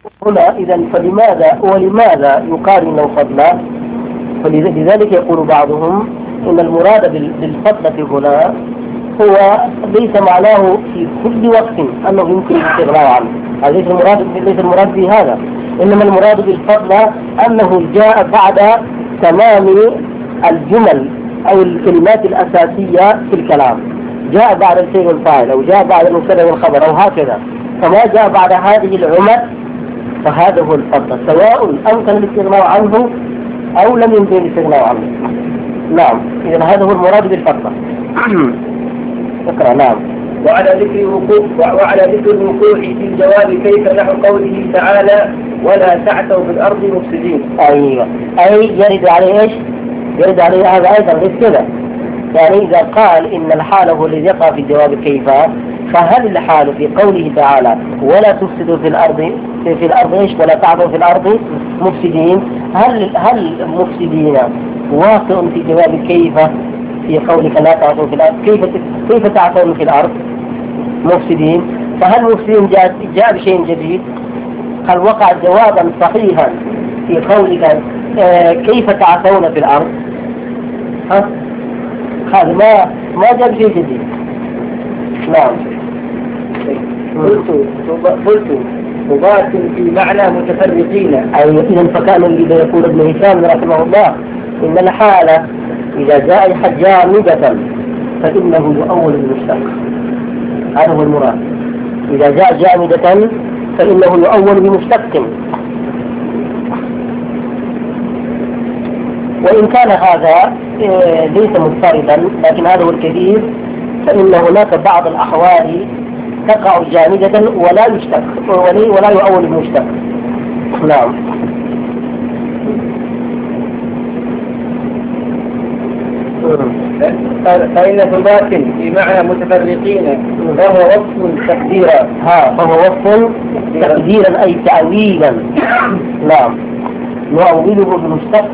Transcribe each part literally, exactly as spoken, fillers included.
هنا إذا فلماذا ولماذا يقال إنه فضلا؟ فلذلك يقول بعضهم إن المراد بالفضلة هنا هو ليس معناه في كل وقت أنه يمكن الاستغناء عنه، هذا ليس المراد ليس المراد في هذا، إنما المراد بالفضلة أنه جاء بعد تمام الجمل أو الكلمات الأساسية في الكلام، جاء بعد الفعل والفاعل أو جاء بعد المبتدأ والخبر أو هكذا، فما جاء بعد هذه العمل فهذا هو الفضل، سواء أمكن الاستغناء عنه أو لم يمكن الاستغناء عنه. نعم، إذا هذا هو المراد بالفضل. اقرأ. نعم. وعلى ذكر الوقوع وعلى ذكر الوقوع في الجواب كيف نحو قوله تعالى ولا تعثوا في الأرض مفسدين. أيوة، أي يرد عليه إيش؟ يرد عليه هذا أيضا غير كذا، يعني إذا قال إن الحال هو الذي يقع في الجواب كيف، فهل الحال في قوله تعالى ولا تفسدوا في الأرض في, في الأرض إيش ولا تعثوا في الأرض مفسدين، هل هل مفسدين واقع في جواب كيف في قولك لا تعثوا في الأرض، كيف كيف تعثون في الأرض مفسدين؟ فهل مفسدين جاء, جاء بشيء جديد؟ هل وقع جوابا صحيحا في قولك آه كيف تعثون في الأرض؟ ها؟ هذا ما ما جاء بشيء جديد. نعم. قلت قلت مضاف في معنى متفرقين. أي إذا فكان الذي يقول ابن هشام رحمه الله إن الحالة إذا جاء جامدة فإنه يؤول المشتق، هذا هو المراد. إذا جاء جامدة فإنه يؤول بمشتق، وإن كان هذا ليس مضطردا لكن هذا هو الكثير، فإن هناك بعض الأحوال تقع جامدة ولا يشتق ولا يؤول بمشتق. نعم. فإن ثبات في معنى متفرقين فهو وصف تقديرا. ها فهو وصف تقديرا أي تأويلا. نعم، نؤوله بمشتق.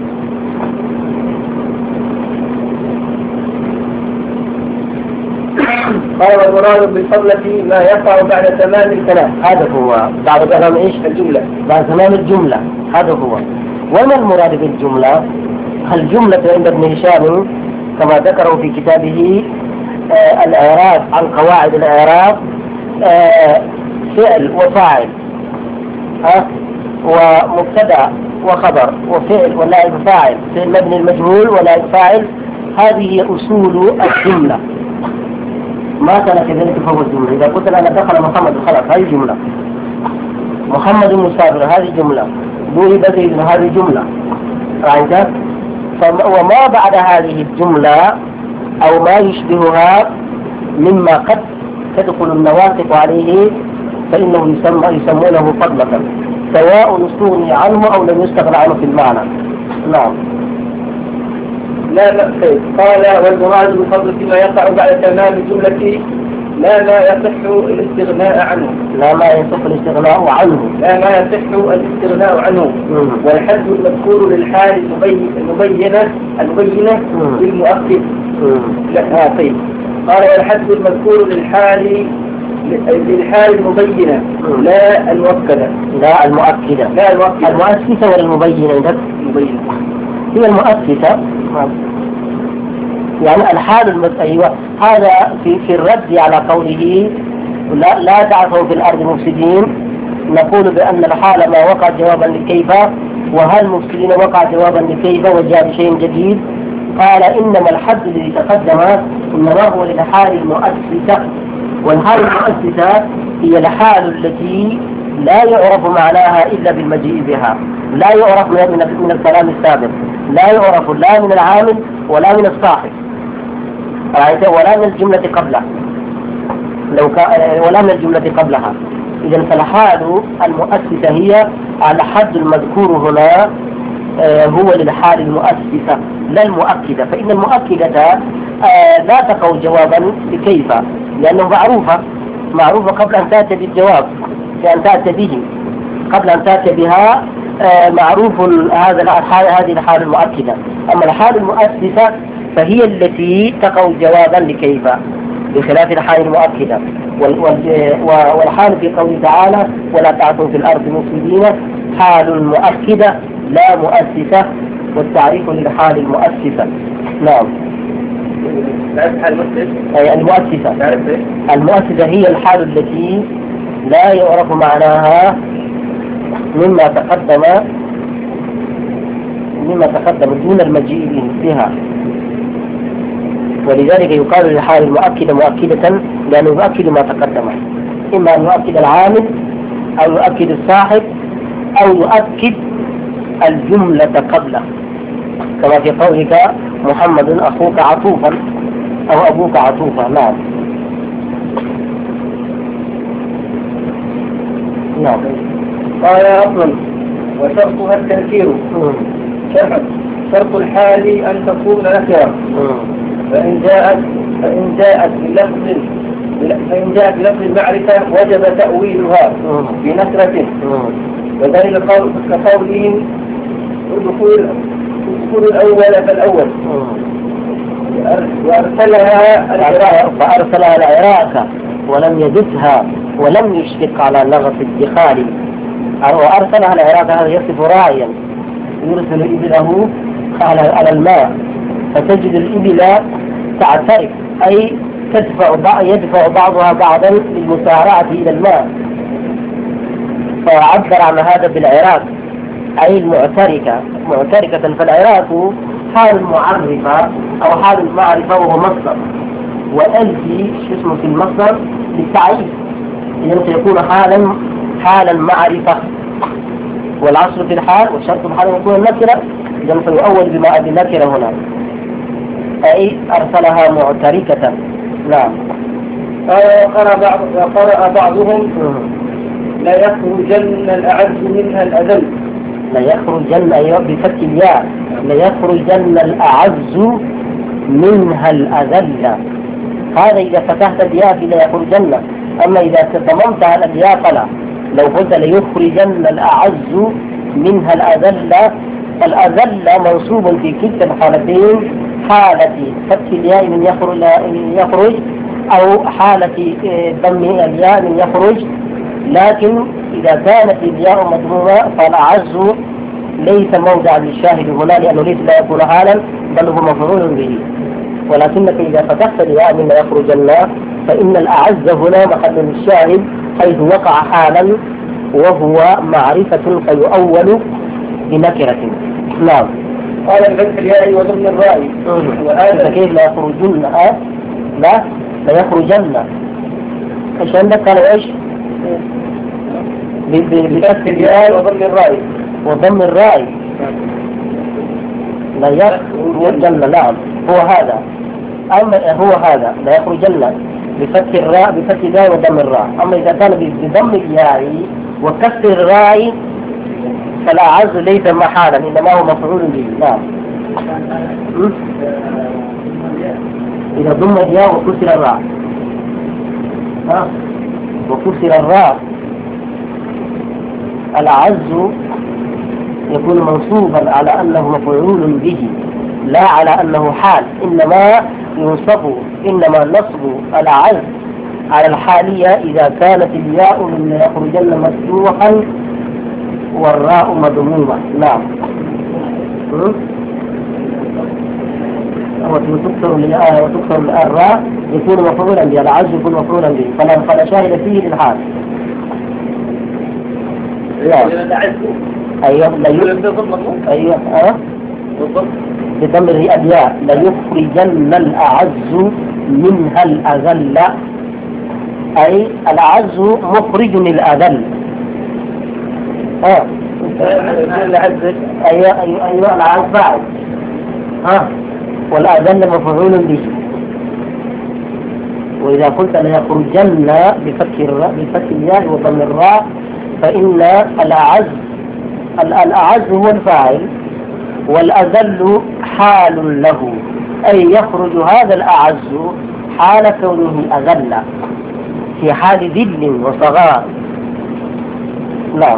قال والمراد بالفضلة ما يقع بعد تمام الكلام. هذا هو بعد تمام ايش؟ الجملة. بعد تمام الجملة، هذا هو. وما المراد بالجملة؟ الجملة عند ابن هشام كما ذكروا في كتابه آه الإعراب عن قواعد الإعراب آه فعل وفاعل آه ومبتدأ وخبر وفعل ونائب فاعل، فعل مبني المجهول ونائب فاعل، هذه أصول الجملة. ما كان كذلك فهو الجملة. إذا قلت أنا دخل محمد خلاص هذه جملة، محمد مسافر هذه جملة، ذوي بدر هذه جملة، رأيت؟ وما بعد هذه الجملة أو ما يشبهها مما قد تدخل النواطق عليه فإنه يسمى يسمونه فضلة، سواء استغني عنه أو لم يستغن عنه في المعنى. نعم. لا مأخذ. قال والمراد بالفضل فيما يقع بعد تمام الجملة لا ما يصح الاستغناء عنه. لا ما يصح الاستغناء عنه. لا ما يصح الاستغناء عنه. والحد المذكور للحال المبينة المبينة بالمؤكد. لا طيب. قال والحد المذكور للحال للحال المبينة لا المؤكدة. لا المؤكدة. لا المؤكدة. المؤسسة ولا المبينة؟ المبينة. هي المؤسسة. يعني الحال المت... أيوة هذا في في الرد على قوله لا لا تعثوا في الأرض مفسدين، نقول بأن الحال ما وقع جوابا لكيف، وهل مفسدين وقع جوابا لكيف وجاء بشيء جديد. قال إنما الحد الذي تقدم إنما هو للحال المؤسسة، والحال المؤسسة هي الحال التي لا يعرف معناها إلا بالمجيء بها، لا يعرف من من الكلام السابق، لا يعرف لا من العامل ولا من الصاحب، ولا من الجملة قبلها لو كان ولا من الجملة قبلها. إذا فالحال المؤسسة هي الحد المذكور هنا هو للحال المؤسسة لا المؤكدة، فإن المؤكدة لا تقع جوابا بكيف لأنه معروفة معروفة قبل أن تأتي بالجواب، بأن تأتي به قبل أن تأتي بها معروف هذا الحال هذه الحال المؤكدة. أما الحال المؤسسة فهي التي تقع جوابا لكيف بخلاف الحال المؤكدة. والحال في قوله تعالى ولا تعثوا في الأرض مفسدين حال مؤكدة لا مؤسسة، والتعريف للحال المؤسسة. نعم. أي المؤسسة. المؤسسة هي الحال التي لا يعرف معناها مما تقدم مما تقدم دون المجيء بها، ولذلك يقال للحال المؤكدة مؤكدة لأنه يؤكد ما تقدم، إما أن يؤكد العامل أو يؤكد الصاحب أو يؤكد الجملة قبله، كما في قولك محمد أخوك عطوفا أو أبوك عطوفا. نعم. نعم. قال أصلا وشرطها التنكير. شرط الحال أن تكون نكرة، فإن جاءت فإن جاءت بلفظ فإن جاءت بلفظ المعرفة وجب تأويلها بنكرة، وذلك كقولهم ادخل الأول فالأول، وأرسلها العراق فأرسلها العراق ولم يدسها ولم يشفق على لغط الدخال، وأرسلها العراق هذا يصف راعيا يرسل إبله على الماء، فتجد الإبل تعترف أي تدفع يدفع بعضها بعضا للمسارعة إلى الماء، فعبر عن هذا بالعراق أي المعتركة معتركة. فالعراق حال معرفة أو حال المعرفة وهو مصدر، وألفي شو اسمه في المصدر للتعريف، إذا سيكون حالا حالا معرفة، والعصر في الحال والشرط في الحال يكون النكرة، إذا سيؤول بما بالنكرة هنا أي أرسلها معتركة. نعم. وقرأ بعض وقرأ بعضهم لا يخرجن الأعز منها الأذل. لا يخرجن أيوة بفتح الياء، لا يخرجن الأعز منها الأذل، هذا إذا فتحت الياء لا يخرجن، أما إذا ضممت على الياء فلا. لو قلت ليخرجن الأعز منها الأذل، الأذل منصوب في كلتا الحالتين، حالة فتح الياء من يخرج, يخرج أو حالة ضم الياء من يخرج، لكن إذا كانت الياء مضمومة فالأعز ليس موضع للشاهد هنا، لأنه ليس لا يكون حالا بل هو مفعول به. ولكنك إذا فتحت الياء من يخرجن فإن الأعز هنا محل الشاهد حيث وقع حالا وهو معرفة فيؤول بنكرة. نعم. قال الفتح الياء وضمن الراء، وهذا كيف لا يخرجن؟ لا لا يخرجن. ايش عندك؟ قالوا ايش؟ بفتح الياء وضمن الراء وضم الراء لا يخرجن. نعم هو هذا، أما هو هذا لا يخرجن بفتح الراء بفتح الياء وضم الراء. أما إذا كان بضم الياء وكسر الراء فالأعز ليس محالا إنما هو مفعول به. نعم. إذا ضم الياء وكسر الراء ها وكسر الراء الأعز يكون منصوبا على أنه مفعول به لا على أنه حال، إنما ينصب إنما نصب الأعز على الحالية إذا كانت الياء من يخرجن مفتوحا والراء مضمومة. نعم. وتكسر الآية وتكسر الراء يكون مفعولا به، العز يكون مفعولا به، فلا فلا شاهد فيه للحال. أيوه لا أيوه أه بضم الياء لا يخرجن الأعز منها الأذل، أي الأعز مخرج الأذل. ها أيوه أيوه أيوه الأعز بعد ها والأذل مفعول به. وإذا قلت لا يخرجن بفتح الراء بفتح الياء وضم الراء فإن الأعز الأعز هو الفاعل والأذل حال له، أي يخرج هذا الأعز حال كونه أذل في حال ذل وصغار. نعم.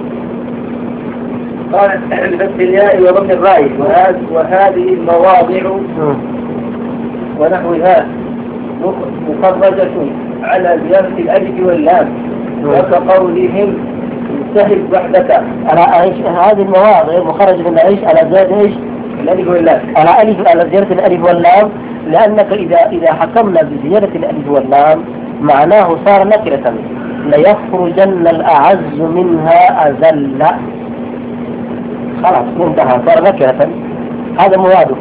قال بفتح الياء وضم الراء وهذه المواضع ونحوها مخرجة على زيادة الألف واللام وكقولهم انتهب وحدك. على ايش هذه المواضع مخرج من ايش؟ على زيادة ايش؟ الألف واللام، على ألف، على زيادة الألف واللام، لأنك إذا إذا حكمنا بزيادة الألف واللام معناه صار نكرة، ليخرجن الأعز منها أذل. خلاص انتهى، صار نكرة، هذا مواده.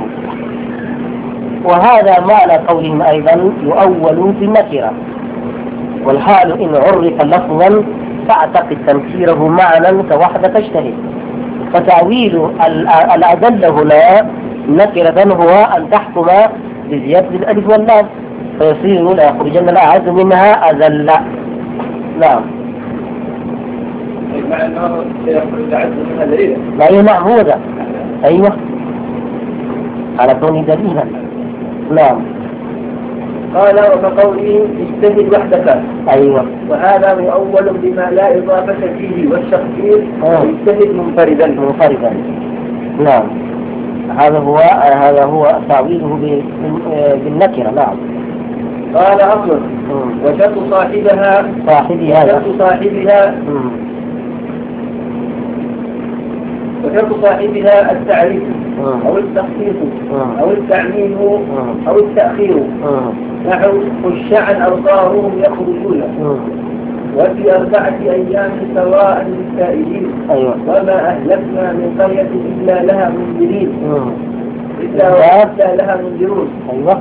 وهذا معنى قولهم أيضا يؤول بالنكرة، والحال إن عرف لفظا فاعتقد تنكيره معنى كوحدة تجتهد. فتعويل الأذل هنا نكرة هو أن تحكم بزيادة الألف واللام، فيصير لا يخرجن الأعز منها أذل. نعم. مع أنه يخرج الأعز منها دليلا. لا نعم هو ذا. أيوة على كون دليلا. نعم. قال وكقوله اجتهد وحدك. أيوة. وهذا مؤول بما لا إضافة فيه والشخصير اجتهد منفردا. منفردا. نعم. هذا هو هذا هو تعويله بالنكرة. نعم. قال أصل وشرط صاحبها صاحبها وشرط صاحبها وشرط صاحبها التعريف أو التخصيص أو التعميم أو التأخير، نحو خش عن أبصارهم يخرجون وفي أربعة أيام سواء للسائلين. أيوة. وما أهلكنا من قرية إلا لها منذرين إلا وإلا لها منذرون. أيوة.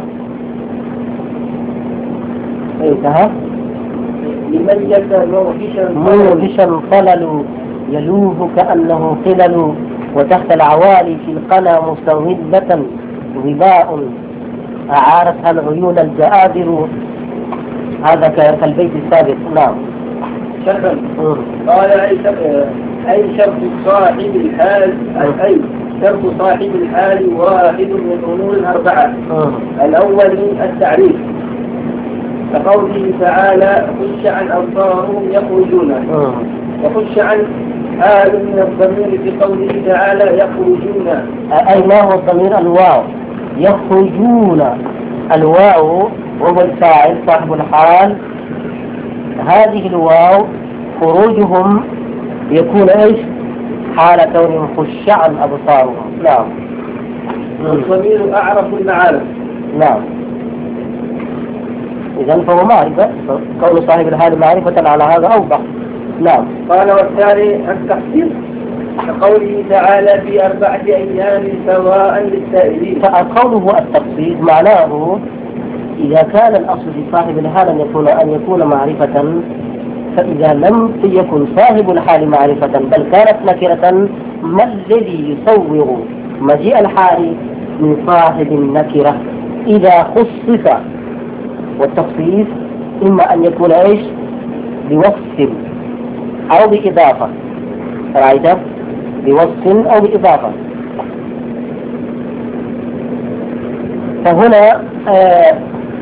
انتهى. لمن موحشا موحشا طلل يلوه كأنه قلل، وتحت العوالي في القنا مستوهبة ظباء أعارتها العيون الجآدر. هذا كالبيت السابق. نعم. شرطا. قال أي شرط صاحب الحال أي شرط صاحب الحال واحد من أمور أربعة. الأول التعريف كقوله تعالى خش عن أبصارهم يخرجون، وخش عن حال من الضمير في قوله تعالى يخرجون. أي ما هو الضمير؟ الواو. يخرجون الواو وهو الفاعل صاحب الحال. هذه الواو خروجهم يكون ايش؟ حال كونهم خشعا أبصارهم. نعم. والضمير أعرف المعارف. نعم. إذن فهو معرفة، كون صاحب الحال معرفة على هذا أوضح. نعم. قال والثاني التخصيص كقوله تعالى في أربعة أيام سواء للسائلين. فقوله التخصيص معناه إذا كان الأصل في صاحب الحال أن يكون أن يكون معرفة، فإذا لم يكن صاحب الحال معرفة بل كانت نكرة، ما الذي يصور مجيء الحال من صاحب النكرة إذا خصص؟ والتخصيص إما أن يكون إيش؟ بوصف أو بإضافة. رأيت؟ بوصف أو بإضافة. فهنا آه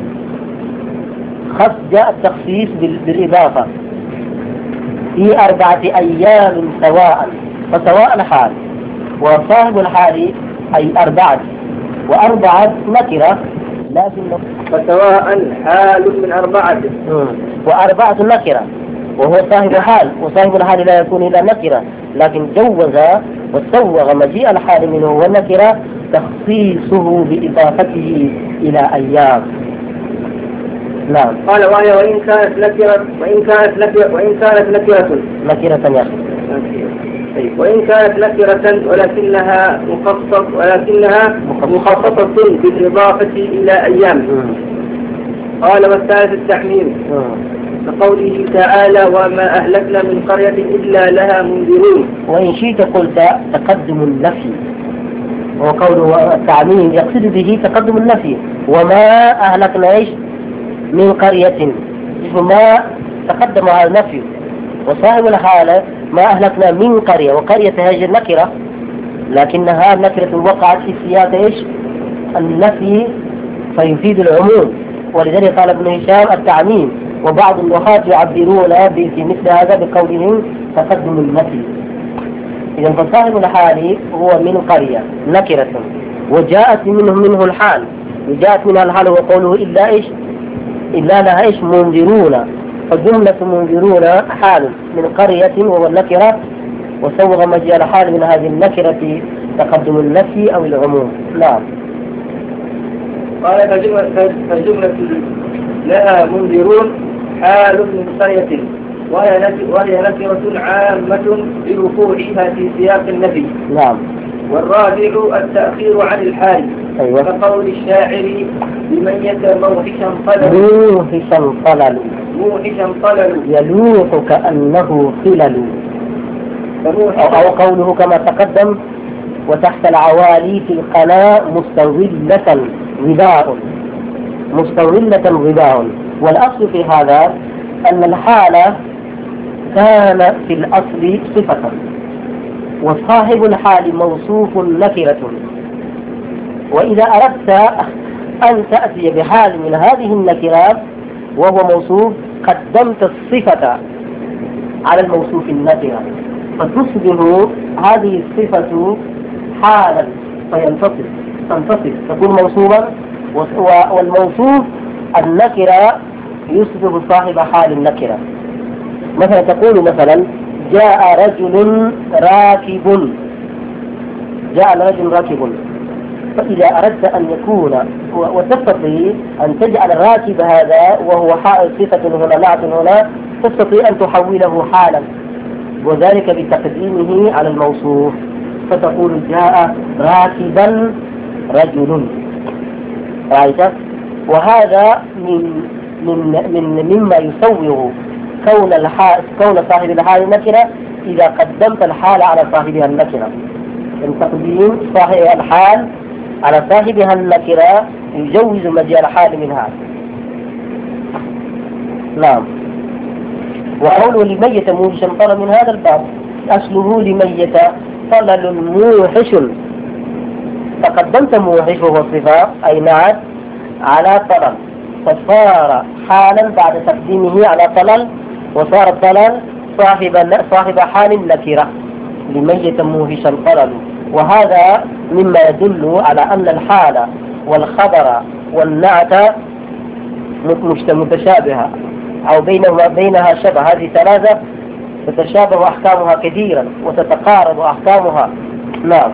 خص جاء التخصيص بالإضافة في أربعة أيام سواء، فسواء حال وصاحب الحال أي أربعة، وأربعة نكرة لكن فسواء حال من أربعة وأربعة نكرة، وهو صاحب حال، وصاحب الحال لا يكون إلا نكرة، لكن جوز وسوغ مجيء الحال منه والنكرة تخصيصه بإضافته إلى أيام. نعم. قال وهي وإن كانت نكرة وإن كانت نكرة وإن كانت نكرة نكرة يا أخي وإن كانت نكرة ولكنها مخصص ولكنها مخصصة بالإضافة إلى أيام. قال والثالث التحميل كقوله تعالى وما أهلكنا من قرية إلا لها منذرون. وإن شئت قلت تقدم النفي، وقوله التعميم يقصد به تقدم النفي. وما أهلكنا إيش من قرية، ما تقدم على النفي، وصاحب الحالة ما أهلكنا من قرية، وقرية هذه النكرة لكنها نكرة وقعت في سياق إيش؟ النفي، فيفيد العموم، ولذلك قال ابن هشام التعميم. وبعض النحاة يعبرون في مثل هذا بقولهم تقدم النفي. إذا فصاحب الحال هو من قرية نكرة وجاءت منه منه الحال، وجاءت منها الحال وقوله إلا إيش؟ إلا لها إيش منذرون، فجملة منذرون حال من قرية وهو النكرة، وسوغ مجيء الحال من هذه النكرة تقدم النفي أو العموم. نعم. قال فجملة, فجملة لها منذرون حال من قرية وهي نكرة عامة لوقوعها في سياق النفي. نعم. والرابع التأخير عن الحال. أيوة. كقول الشاعر بميت موحشا طلل موحشا طلل موحشا طلل يلوح كأنه خلل، أو, أو قوله كما تقدم وتحت العوالي في القناة مستظلة غذاء مستظلة غذاء. والأصل في هذا أن الحالة كان في الأصل صفة، وصاحب الحال موصوف نكرة، وإذا أردت أن تأتي بحال من هذه النكرات وهو موصوف قدمت الصفة على الموصوف النكرة، فتصبح هذه الصفة حالا فينتصف تنتصف تكون موصوفا، والموصوف النكرة يصبح صاحب حال النكرة. مثلا تقول مثلا جاء رجل راكب، جاء رجل راكب، فإذا أردت أن يكون وتستطيع أن تجعل الراكب هذا وهو صفة هنا نعت هنا، تستطيع أن تحوله حالا، وذلك بتقديمه على الموصوف، فتقول جاء راكبا رجل. رأيت؟ وهذا من من من مما يسوغ كون الحال كون صاحب الحال نكرة إذا قدمت الحال على صاحبها النكرة. من تقديم صاحب الحال على صاحبها النكرة يجوز مجيء الحال منها. نعم. وقوله لميت موحشا طلل من هذا الباب، أصله لميت طلل موحش، فقدمت موحش وهو صفة أي نعت على طلل، فصار حالا بعد تقديمه على طلل، وصار الطلل صاحب صاحب حال نكرة لميت موحشا طلل. وهذا مما يدل على أن الحال والخبر والنعت متشابهة أو بينهما بينها شبه. هذه ثلاثة تتشابه أحكامها كثيرا وتتقارب أحكامها. نعم.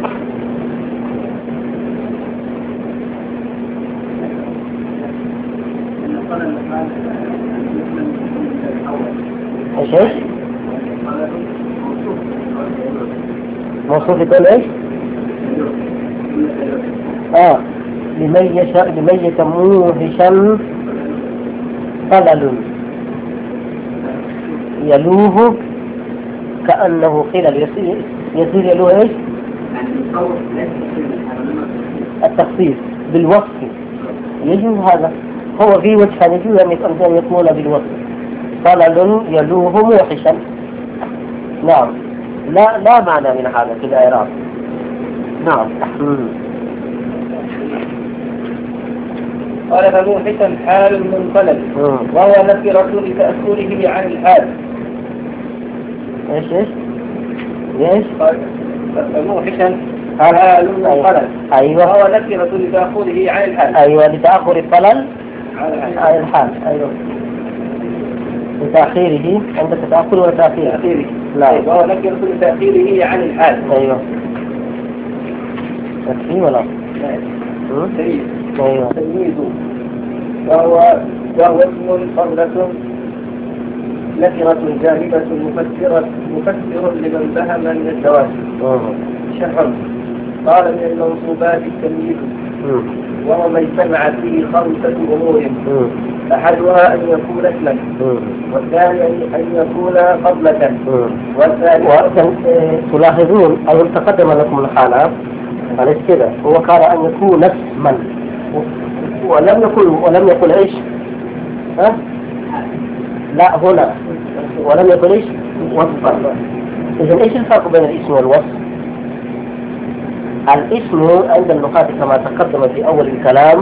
ايش ايش؟ موصوف يقول ايش؟ اه لميت لميت موحشا طلل يلوه كأنه خلل. يصير يصير يلوه ايش؟ التخصيص بالوصف يجوز هذا، هو في وجه يجوز أن يكون بالوصف طلل يلوه موحشا. نعم. لا لا معنى من هذا في الإعراب. نعم. قال فموحشا حال من طلل وهو نكرة لتأثره عن الحال. ايش ايش؟ ايش؟ فموحشا حال من طلل. ايوه. وهو نكرة لتأخره عن الحال. ايوه لتأخر الطلل عن الحال. ايوه لتأخيره. عندك تأخر ولا تأخير؟ تأخيره. لا. وهو نكرة لتأخيره عن الحال. ايوه. تأخير ولا؟ تمييز. ايوه. تمييز. وهو وهو اسم فضلة نكرة جانبة مفسرة مفسر لمن فهم من الزواج. شرح. قال من المنصوبات التمييز وهو ما اجتمعت فيه خمسة أمور. أحدها أن يكون اسما، والثاني أن يكون فضلة، والثالث تلاحظون أو تقدم لكم الحالة على كذا، هو قال أن يكون اسما ولم يقل ولم يقل إيش؟ ها؟ لا هنا ولم يقل إيش؟ وصفا. إذن إيش الفرق بين الاسم والوصف؟ الاسم عند اللغات كما تقدم في أول الكلام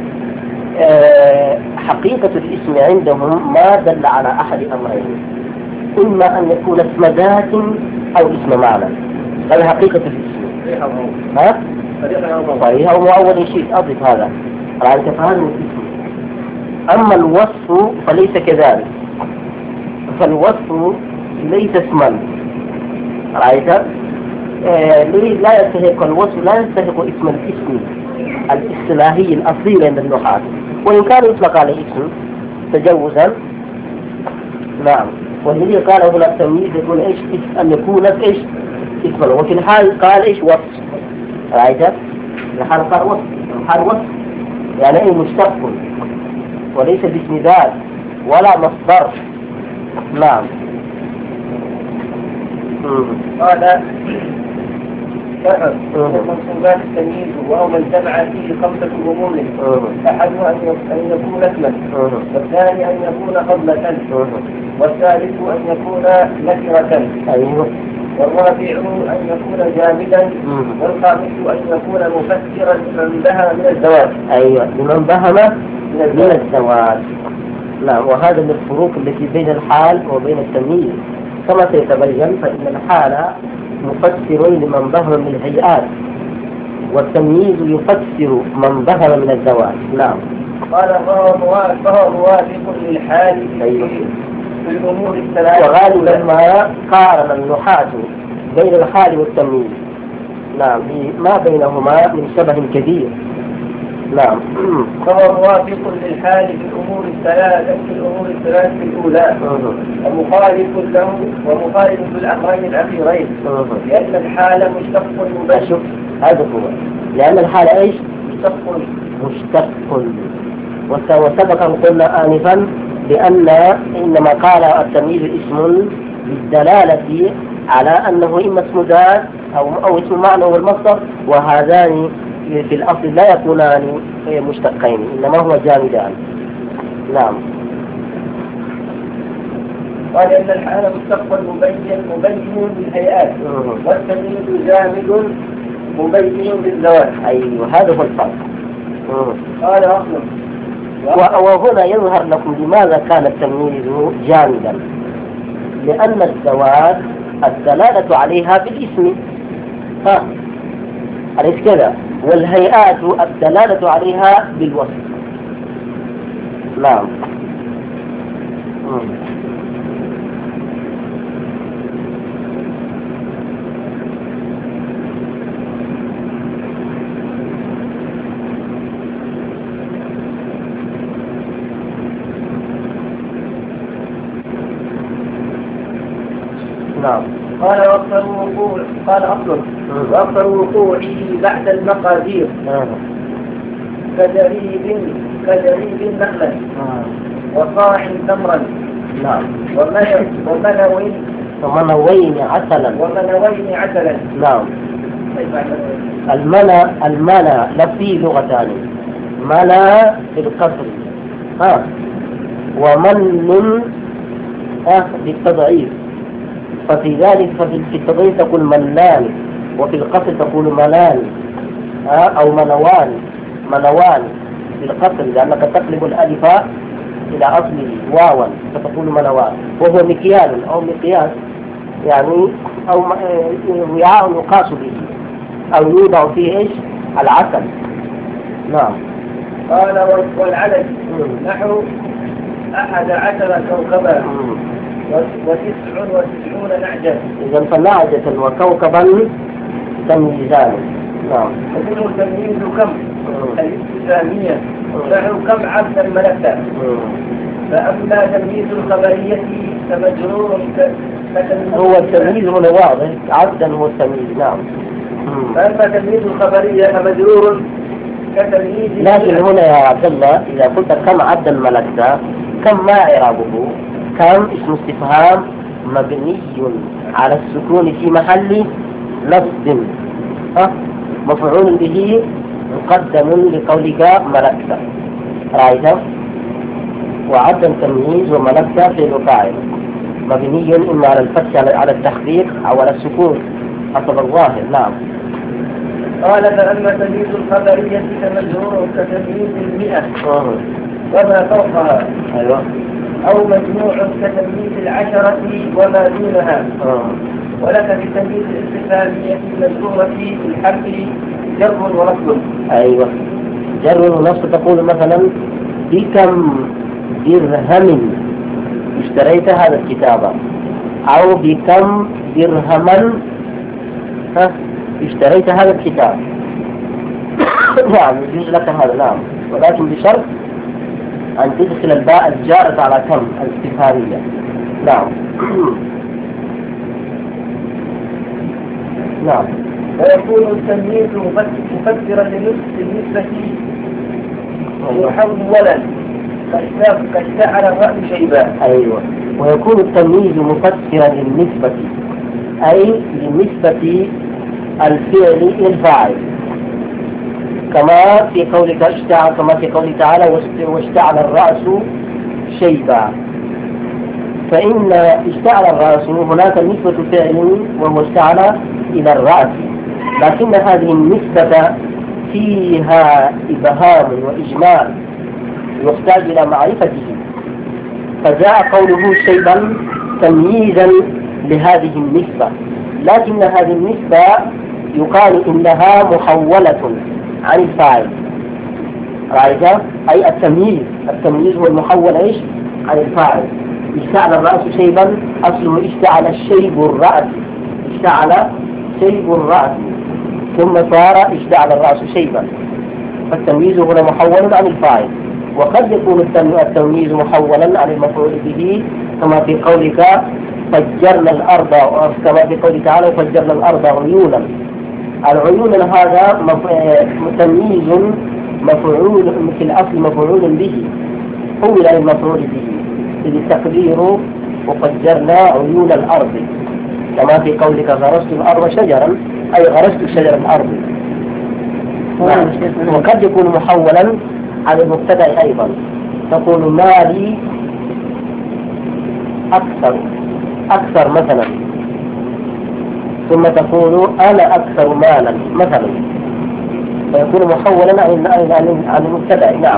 أه حقيقة الاسم عندهم ما دل على أحد أمرين، إما أن يكون اسم ذات أو اسم معنى. هذا حقيقة الاسم. ها؟ صحيح. أو أول شيء أضف هذا على فهذا الاسم أما الوصف فليس كذلك، فالوصف ليس اسما، رأيت؟ آه لا يستحق الوصف، لا يستحق اسم الاسم الاصطلاحي الأصيل عند النحاة، وإن كان يطلق عليه اسم تجوزا. نعم. والذي قال هنا التمييز يكون ايش؟ أن يكون ايش؟ اسما. وفي الحال قال ايش؟ وصف، رأيت؟ في الحال قال وصف، الحال وصف يعني ايه؟ مشتق وليس باسم ذات ولا مصدر. نعم. قال فهم المنصوبات التمييز وهو من جمع فيه خمسة أمور، أحدها أن يكون اسما، والثاني أن يكون قبلة، والثالث أن يكون نكرة، والرابع أن يكون جامدا، والخامس أن يكون مفسرا لمن بهم من الزواج. أيوة، لمن بهم من الزواج. نعم. وهذا من الفروق التي بين الحال وبين التمييز كما سيتبين، فإن الحال مفسر لمن بهم من الهيئات، والتمييز يفسر من بهم من الزواج. نعم. قال فهو موافق للحال في الأمور الثلاثة. وغالبا ما قارن النحاة بين الحال والتمييز، نعم، ما بينهما من شبه كبير. نعم. فهو موافق للحال في الأمور الثلاثة في الأمور الثلاثة الأولى، ومخالف له ومخالف بالأمرين الأخيرين، لأن الحال مشتق مباشر. هذا هو، لأن الحال إيش؟ مشتق مشتق. وسبق أن قلنا آنفا بأن إنما قال التمييز اسم بالدلالة على أنه إما اسم ذات أو أو اسم معنى والمصدر، وهذان في الأصل لا يكونان مشتقين، إنما هو جامدان. نعم. قال إن الحال مشتق مبين مبين بالهيئات، والتمييز جامد مبين بالزواج. أيوه، هذا هو الفرق. قال أصلا. وهنا يظهر لكم لماذا كان التمييز جامدا، لأن الزواج الدلالة عليها بالاسم، ها أليس كذا؟ والهيئات الدلالة عليها بالوصف. نعم. نعم. قال وأكثر وقوع قال أصل وأكثر وقوعه بعد المقادير كجريب كجريب نخلا وصاع تمرا. نعم. ومنوين ومنوين عسلا ومنوين عسلا. نعم. المنى المنى لفي لغتان، منى بالقصر ها ومن ها بالتضعيف، ففي ذلك ففي التضعيف تقول منان، وفي القصر تقول منان ها أو منوان منوان بالقصر، لأنك تقلب الألف إلى أصله واوا فتقول منوان، وهو مكيال أو مقياس يعني أو وعاء يقاس به أو يوضع فيه إيش؟ العسل. نعم. قال والعدد نحو أحد عشر كوكبا وتسع وتسعون نعجة. إذا فنعجة وكوكبا تمييزان. نعم. ومنه تمييز كم الاستفهامية، نحو كم عبدا ملكتا. فأما تمييز الخبرية فمجرور هو التمييز هنا واضح، عبدا هو التمييز. نعم. فأما تمييز الخبرية فمجرور كتمييز. لكن هنا يا عبد الله إذا قلت كم عبدا ملكتا، كم ما إعرابه؟ كم اسم استفهام مبني على السكون في محل نصب، ها مفعول به مقدم لقولك ملكت، رأيت؟ وعبدا تمييز وملكت فعل فاعل مبني إما على الفتح على التخفيف أو على السكون حسب الظاهر. نعم. قال فأما تمييز الخبرية فمجرور كتمييز المئة وما فوقها. أيوة. أو مجموع كتمييز العشرة وما دونها. أوه. ولك في تمييز الاستفهامية المذكورة في الحرف جر ونصب. أيوة، جر ونصب تقول مثلا بكم درهم اشتريت هذا الكتاب، أو بكم درهما اشتريت هذا الكتاب. نعم يجوز لك هذا، نعم، ولكن بشرط أن تدخل الباء الجارة على كم الاستفهامية. نعم. نعم. ويكون التمييز مفسرا للنسبة محولا كاشتعل الرأس شيبا. أيوة. ويكون التمييز مفسرا للنسبة، أي لنسبة الفعل إلى الفاعل، كما في قولك اشتعل، كما في قوله تعالى واشتعل الرأس شيبا. فإن اشتعل الرأس هناك نسبة فعل وهو اشتعل إلى الرأس، لكن هذه النسبة فيها إبهام وإجمال يحتاج إلى معرفته، فجاء قوله شيبا تمييزا لهذه النسبة، لكن هذه النسبة يقال إنها محولة عن الفاعل. رأيت؟ أي التمييز، التمييز هو المحول إيش؟ عن الفاعل. اشتعل الرأس شيبا أصله اشتعل الشيب الرأس، اشتعل شيب الرأس ثم صار اشتعل الرأس شيبا، فالتمييز هنا محول عن الفاعل. وقد يكون التمييز محولا عن المفعول به، كما في قولك فجرنا الأرض، كما في قوله تعالى فجرنا الأرض عيونا. العيون هذا تمييز مفعول في الأصل مفعول به، حول عن المفعول به، إذ التقدير وفجرنا عيون الأرض، كما في قولك غرست الأرض شجرا، أي غرست شجر الأرض. وقد يكون محولا عن المبتدأ أيضا، تقول مالي أكثر أكثر مثلا، ثم تقول أنا أكثر مالا مثلا، فيكون محولا عن عن المبتدأ. نعم.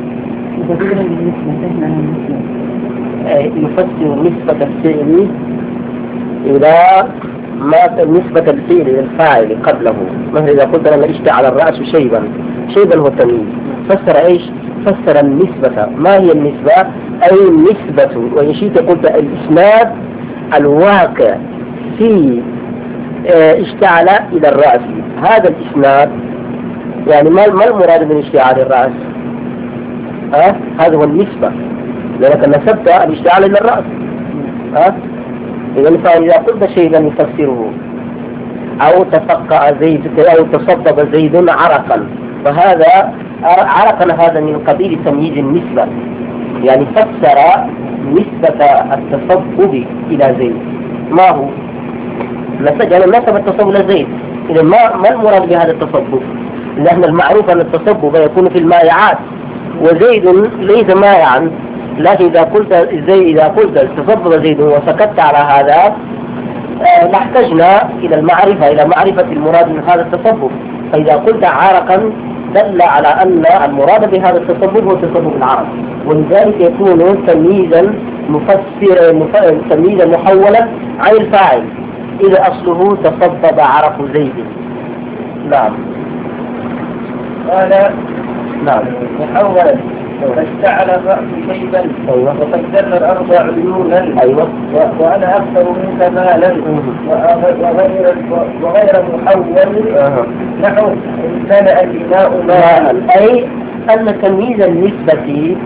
يفسر نسبة الفعل إلى ما نسبة الفعل إلى الفاعل قبله. مثلا إذا قلت أنا اشتعل الرأس شيبا، شيبا هو التمييز، فسر إيش؟ فسر النسبة. ما هي النسبة؟ أي النسبة، وإن شئت قلت الإسناد الواقع في اشتعل إلى الرأس. هذا الإسناد يعني ما ما المراد من اشتعال الرأس؟ ها؟ هذا هو النسبة، لأنك نسبت الاشتعال إلى الرأس. ها؟ إذا فإذا قلت شيئا يفسره، أو تفقع زيد أو تصبب زيد عرقا، فهذا عرقا هذا من قبيل تمييز النسبة، يعني فسر نسبة التصبب إلى زيد. ما هو؟ نسجل نسب التصبب إلى زيد. إذا ما ما المراد بهذا التصبب؟ لأن المعروف أن التصبب يكون في المائعات، وزيد ليس مائعا، لكن إذا قلت زي إذا قلت تصبب زيد وسكت على هذا لاحتجنا إلى المعرفة إلى معرفة المراد من هذا التصبب. فإذا قلت عرقا دل على أن المراد بهذا التصبب هو تصبب العرق، ولذلك يكون تمييزا مفسر تمييزا محولا عن الفاعل، إذا أصله تصبب عرق زيد. نعم. قال نعم. محولا فاشتعل الرأس شيبا، أيوة. وفجرنا الأرض عيونا، أيوة. وأنا أكثر منك مالا، وغير وغير محول. أه. نحو امتلأ الإناء ماء، أي أن تمييز النسبة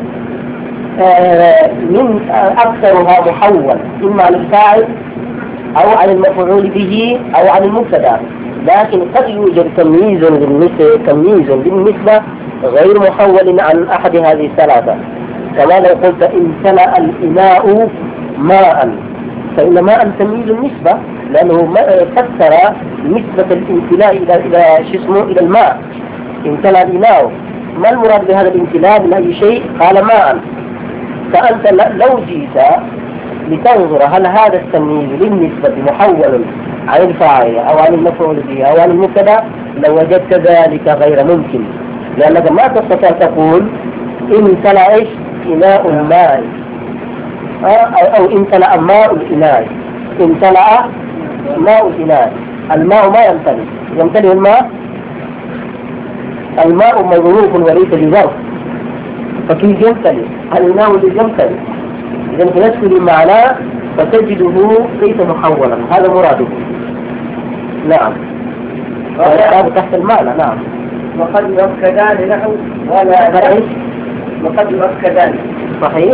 من أكثرها محول إما عن الفاعل أو عن المفعول به أو عن المبتدأ، لكن قد يوجد تمييز للنسبة تمييز بالنسبة غير محول عن أحد هذه الثلاثة. كما لو قلت امتلأ الإناء ماء، فإن ماء تمييز النسبة، لأنه فسر نسبة الامتلاء إلى إلى شو اسمه إلى الماء. امتلأ الإناء، ما المراد بهذا الامتلاء من أي شيء؟ قال ماء. فأنت لو جيت لتنظر هل هذا التمييز للنسبة محول عن الفاعل أو عن المفعول به أو عن المبتدأ، لوجدت ذلك غير ممكن، لأنك ما تستطيع تقول امتلأ ايش؟ إناء الماء، أو امتلأ ماء الإناء. امتلأ ماء الإناء، الماء ما يمتلئ، يمتلئ الماء، الماء مظروف وليس بظرف، فكيف يمتلئ؟ هل إنه يمتلئ؟ إذا تنسل معناه فتجده ليس محولا، هذا مراده. نعم. هذا تحت المعنى. نعم. وقد يؤكدان له ولا ايش؟ وقد يؤكدان. صحيح.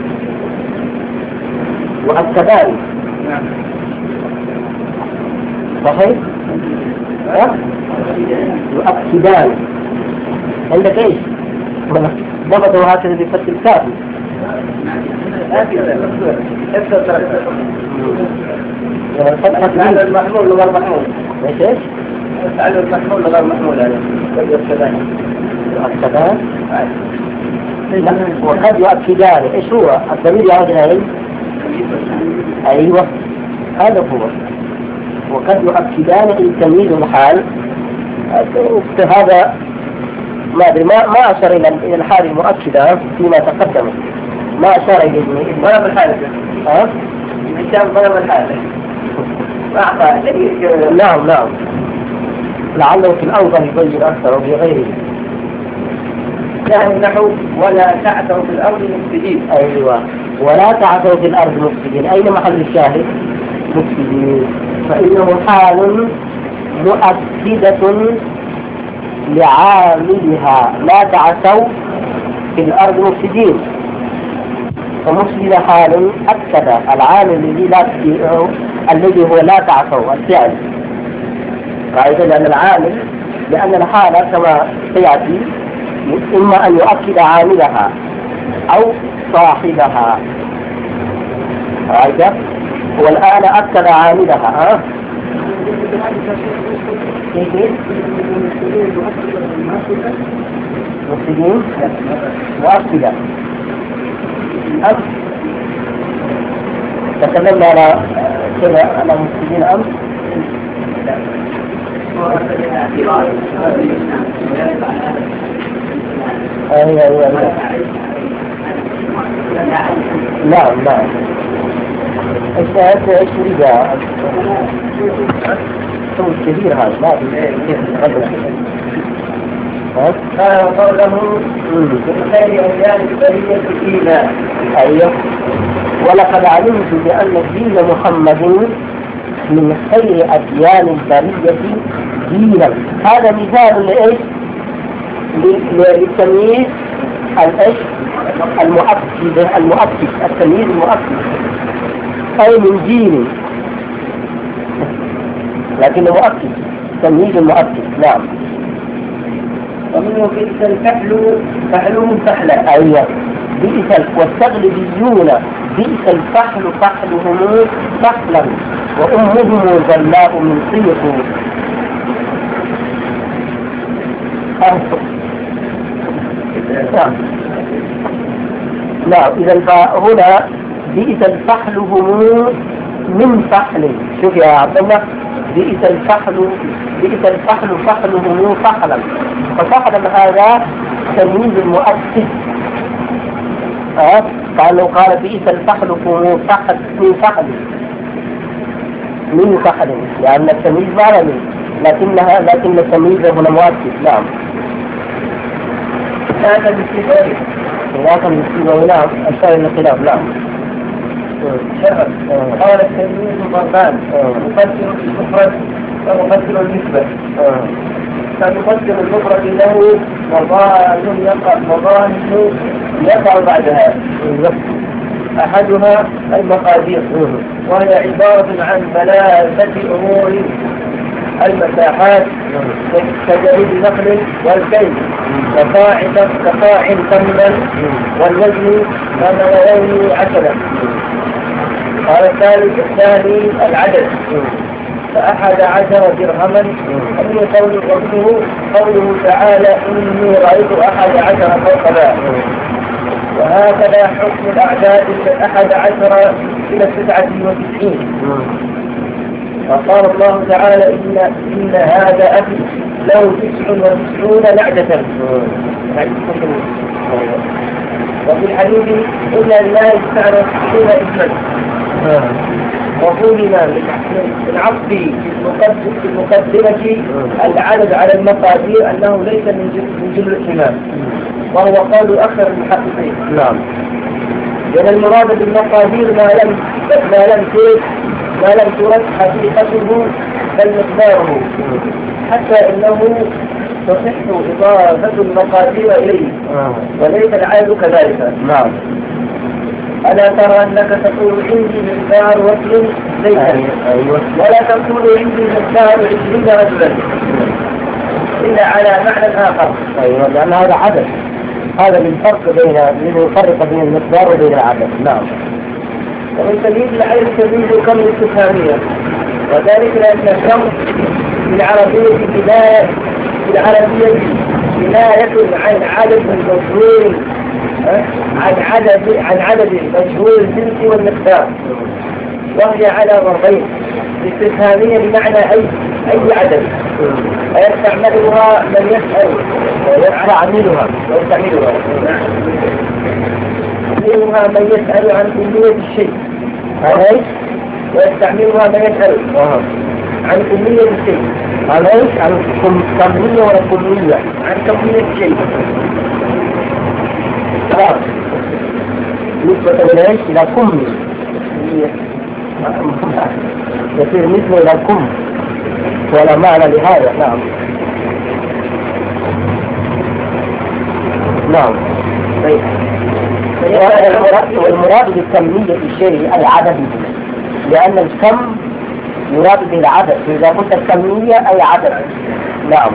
وأكدان. نعم. صحيح. ها؟ يؤكدان. عندك ايش؟ ضبطوا هكذا بفتح الكاف. هذا المحمول لغير محمول. ايش ايش؟ هذا المحمول لغير محمول هذا. قد يؤكدان. يؤكدان. وقد يؤكدان. ايش هو؟ الضمير يعود الى ايه؟ ايوه هذا هو. وقد يؤكدان ان تمييز الحال. هذا ما ادري ما ما اشار الى الى الحال المؤكده فيما تقدم، ما اشار الى ضرب الحال. ها؟ الانسان ضرب الحال. نعم نعم. لعله في الاوضح يبين اكثر وفي غيره. لا نحو ولا تعثوا في الارض مفسدين. ايوه ولا تعثوا في الارض مفسدين. اين محل الشاهد؟ مفسدين. فانه حال مؤكده لعاملها، لا تعثوا في الارض مفسدين. فمفسد حال اكد العامل الذي لا الذي هو لا تعثوا الفعل. قاعدة لأن العامل لأن الحالة كما سيأتي إما أن يؤكد عاملها أو صاحبها. قاعدة والآن أكد عاملها. أه؟ مفسدين مؤكدة. أمس تكلمنا على كذا على مفسدين أمس. أيوة أيوة. نعم نعم. ايش ايش رجع؟ صوت كبير هذا ما كيف نتغلب. قال قوله من خير أديان البرية الإيمان. أيوه. ولقد علمت بأن دين محمد من خير أديان البرية دينا. هذا مثال لإيش؟ للتمييز الإيش؟ المؤكد المؤكد التمييز المؤكد أي من دين، لكن مؤكد تمييز المؤكد. نعم. ومنه بئس الفحل فحلهم فحلا. أيوة بئس والتغلبيون بئس الفحل فحلهم فحلا وأمهم زلاء من صيق. نعم نعم. إذا فهنا بئس الفحل هم من فحل. شوف يا عبد الله، بئس الفحل بئس الفحل فحلهم فحلا. ففحلا هذا تمييز المؤكد. ها قالوا قال بئس الفحل هم فحل من فحل من فحل لأن التمييز ما من، لكنها لكن التمييز هنا مؤكد. نعم. هذا بالسبب هذا بالسبب. نعم الشيء الخلاف. نعم. شرط. قال التمييز ضربان، مقدر المفرد ومقدر النسبة. فمقدر المفرد له مظاهر يقع مظاهر يقع بعدها. أحدها المقادير، وهي عبارة عن ثلاثة أمور: المساحات كجريد نقل والكيل كقاع كملا والوزن كملايين عشرة. قال الثالث الثاني العدد فأحد عشر درهما. أمن قوله قوله قوله تعالى إني رأيت أحد عشر كوكبا. وهكذا حكم الأعداد من أحد عشر إلى تسعة وتسعين. فقال الله تعالى إن, إن هذا أبي له تسع وتسعون نعجة. وفي الحديث إن الله تسع وتسعون إثما. وقولنا من عطف في المقدمة العدد على المقادير أنه ليس من جل الإمام، وهو قول أكثر المحققين. نعم. لأن المراد بالمقادير ما لم ما لم ترد ما لم ترد حقيقته بل مقداره، حتى إنه تصح إضافة المقادير إليه وليس العادة كذلك. نعم. ألا ترى أنك تقول عندي مقدار وكل زيتا، أيوة. ولا تقول عندي مقدار عشرين رجلا إلا على معنى آخر. أيوة، لأن هذا عدد، هذا الفرق بين الفرق بين المقدار وبين العدد. نعم. ومن تمييز العين تمييز الكم الاستفهامية، وذلك لأن الكم في العربية بداية في العربية بداية عن عدد مجهول عن عدد عن عدد مجهول الجنس والمقدار، وهي على ضربين: استفهامية بمعنى أي أي عدد، ويستعملها من يسأل ويستعملها ويستعملها يستعملها من يسأل عن كمية الشيء، ويستعملها من يسأل عن كمية الشيء. عن ايش؟ عن كمية ولا كمية؟ عن كمية الشيء. خلاص. نسبة إلى ايش؟ إلى كم. يصير نسبة إلى الكم ولا معنى لهذا. نعم. نعم. طيب. والمراد بالكمية الشيء أي عدده، لأن الكم يراد به العدد، إذا قلت الكمية أي عدد. نعم.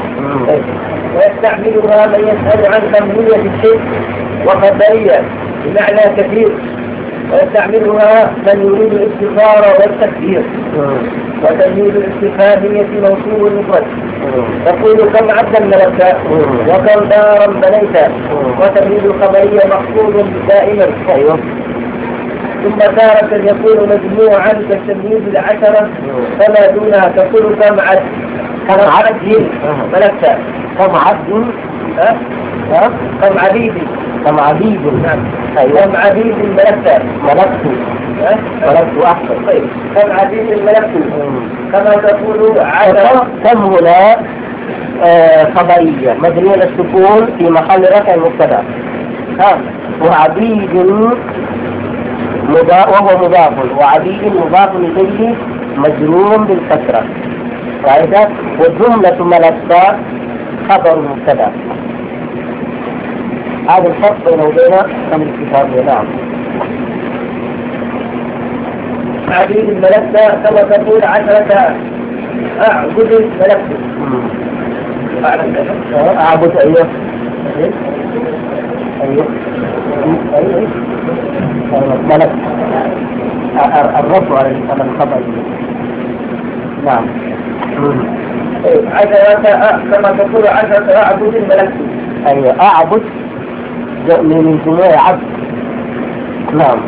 ويستعملها من يسأل عن كمية الشيء وقدرية بمعنى كثير، ويستعملها من يريد الاستخارة والتكبير. وتمييز الاستفهامية موصول مفرد، تقول كم عبدا ملكت وكم دارا بنيت. وتمييز الخبرية مقصود دائما. أيوه. ثم تارة يكون مجموعا كالتمييز العشرة فما دونها، تقول كم عبد كم عبد ملكت كم عبد ها كم عبيد كم عبيد. نعم. أيوه. كم عبيد ملكت ملكت ملكت أحسن. طيب. كم عبيد ملكت كما تقول عشرة. كم هنا آه خبرية مبنية للسكون في محل رفع مبتدأ. ها وعبيد مضاف وهو مضاف، وعبيد مضاف إليه مجرور بالكسرة. رأيت؟ والجملة ملكت خبر مبتدأ. هذا الفرق بينه وبين كم الاستفهامية. نعم. عبيد ملكت كما تقول عشرة أعبد ملكت. أعبد. أيوه. أيوه. أيوه. ملك الرفع على الخبر. نعم. عشرة كما تقول عشرة أعبد ملكت. أيوه. أعبد من جموع عبد. نعم.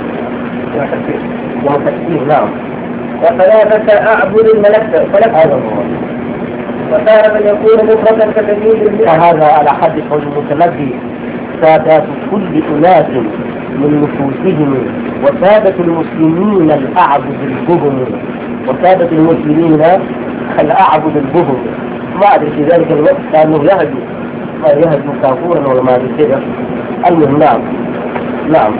وتكفير. نعم. وثلاثة أعبد ملكت ملكت. وتارة يكون مفردا كتمييز. فهذا على حد قول المتنبي: سادات كل أناس من نفوسهم وسادة المسلمين الأعبد البهم. وسادة المسلمين الأعبد البهم. ما أدري في ذلك الوقت لأنه يهدو ما يهدو كافورا وما بكذا. المهم. نعم. نعم.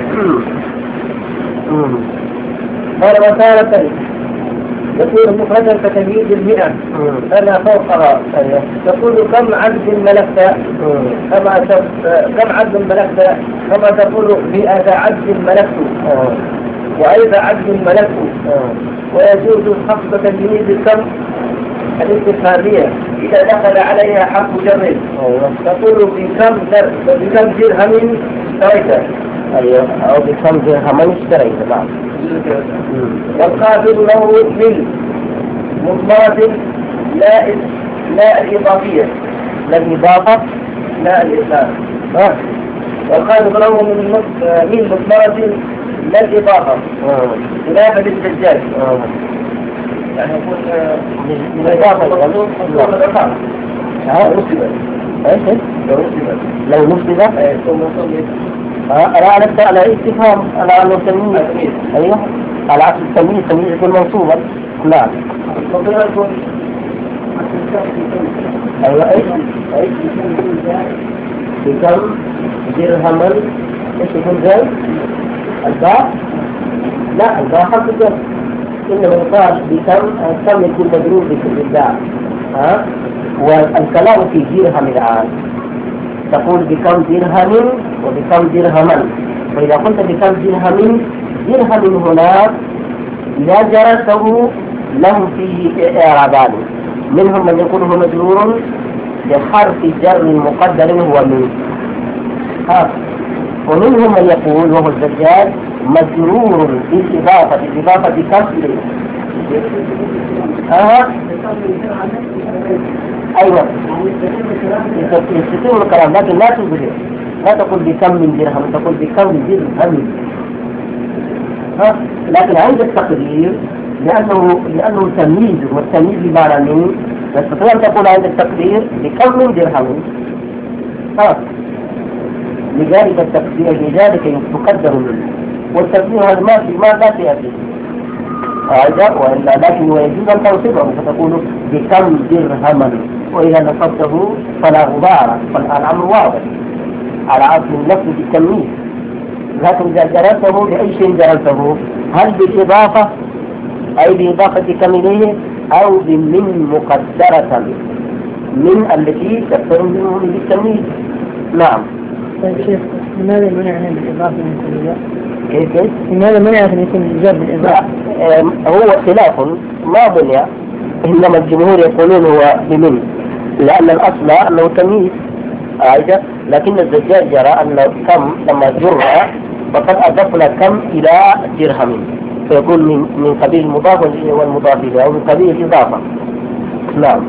قال وتارة يكون مفردا كتمييز المئة فما فوقها. تقول كم عبد ملكت كما كم عبد ملكت كما تقول مئة عبد ملكت وأيضا عبد ملكت. ويجوز حفظ تمييز كم الاستفهامية إذا دخل عليها حرف جر. تقول بكم بكم درهم اشتريت. أيوه. أو بكم درهم اشتريت. نعم. والقابل له من مضمرة لا لا الإضافية. لا الإضافة. لا الإضافة. والقابل له من من مضمرة لا الإضافة خلافا للدجال. يعني يقول من الإضافة لو نصبت أنا على على استفهام أنا على التمييز. أيوه. على عكس التمييز التمييز يكون منصوبا. نعم. أيوه. أي أي بكم درهما ايش يكون زي الباء؟ لا الباء حرف الجر، انما يقال بكم كم يكون مجرور بالباء. ها والكلام في درهم الآن، تقول بكم درهم وبكم درهما. فإذا قلت بكم درهم، درهم هنا إذا جرته لهم فيه إعرابان، منهم من يكون هو مجرور بحرف جر مقدر هو من، ها ومنهم من يقول وهو الزجاج مجرور بالإضافة إضافة كسر. ها أيوة يستطيع الكلام، لكن لا تظهر، لا تقول بكم من درهم، تقول بكم درهم. ها لكن عند التقدير لأنه لأنه تمييز، والتمييز بمعنى من، تستطيع أن تقول عند التقدير بكم من درهم. ها لذلك التقدير لذلك يقدر منه، والتقدير هذا ما في ما لا تأتي هذا وإلا، لكن يجوز أن تنصبه فتقول بكم درهما، وإذا نصبته فلا غبار، فالأمر واضح على أصل النفس بالتمييز. لكن إذا جرته بأي شيء جرته، هل بالإضافة أي بإضافة كم إليه أو بمن مقدرة، من التي تقترن منه بالتمييز. نعم. طيب شيخ لماذا منع من الإضافة من كل؟ كيف كيف؟ لماذا منع من يكون الجر بالإضافة؟ هو خلاف ما منع، إنما الجمهور يقولون هو بمن، لأن الأصل أنه تمييز عايزة، لكن الزجاج يرى أن كم لما جر فقد أضفنا كم إلى درهم، فيكون من من قبيل المضاف والمضاف إليه أو من قبيل الإضافة. نعم.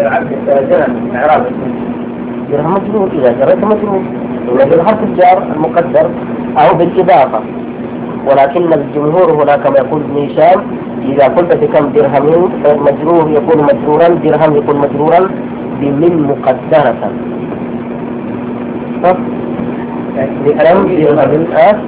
درهم مجرور، إذا جرت مجرور بالحرف الجار المقدر أو بالإضافة، ولكن الجمهور هنا كما يقول ابن هشام إذا قلت بكم درهم مجرور يكون مجرورا، درهم يكون مجرورا بمن مقدرة. بكم درهم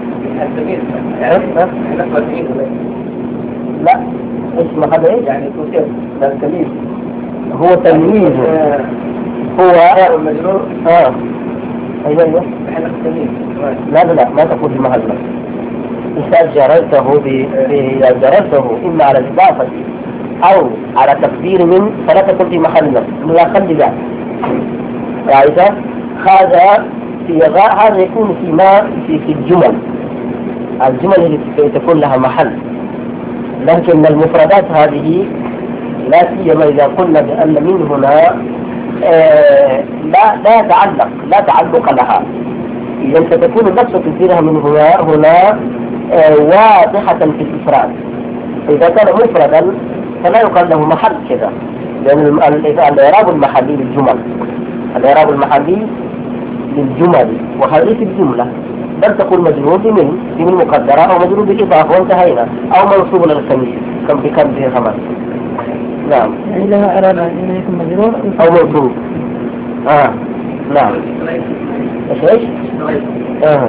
لا اسم هذا ايه؟ يعني تمييز، هو تمييز، هو مجرور. اه ايوه ايوه لا لا لا ما تقول بمحل، إذا جررته إذا جررته إما على الإضافة أو على تقدير من، فلا تكون في محل نفس، لا خلي ذلك. يعني هذا في هذا يكون في ما في في الجمل، الجمل التي تكون لها محل، لكن المفردات هذه لا سيما إذا قلنا بأن من هنا آه لا لا تعلق لا تعلق لها، إذا ستكون نفس تفسيرها من هنا هنا آه واضحة في الإفراد. إذا كان مفردا فلا يقال له محل كذا، لأن الإعراب المحلي للجمل، الإعراب المحلي للجمل وهذه في الجملة، بل تقول مجرور بمن بمن مقدرة أو مجرور بالإضافة وانتهينا، أو منصوب للتمييز كم بكم درهما. نعم. يعني لها إرادة أن يكون مجرور أو منصوب. آه نعم. إيش إيش؟ آه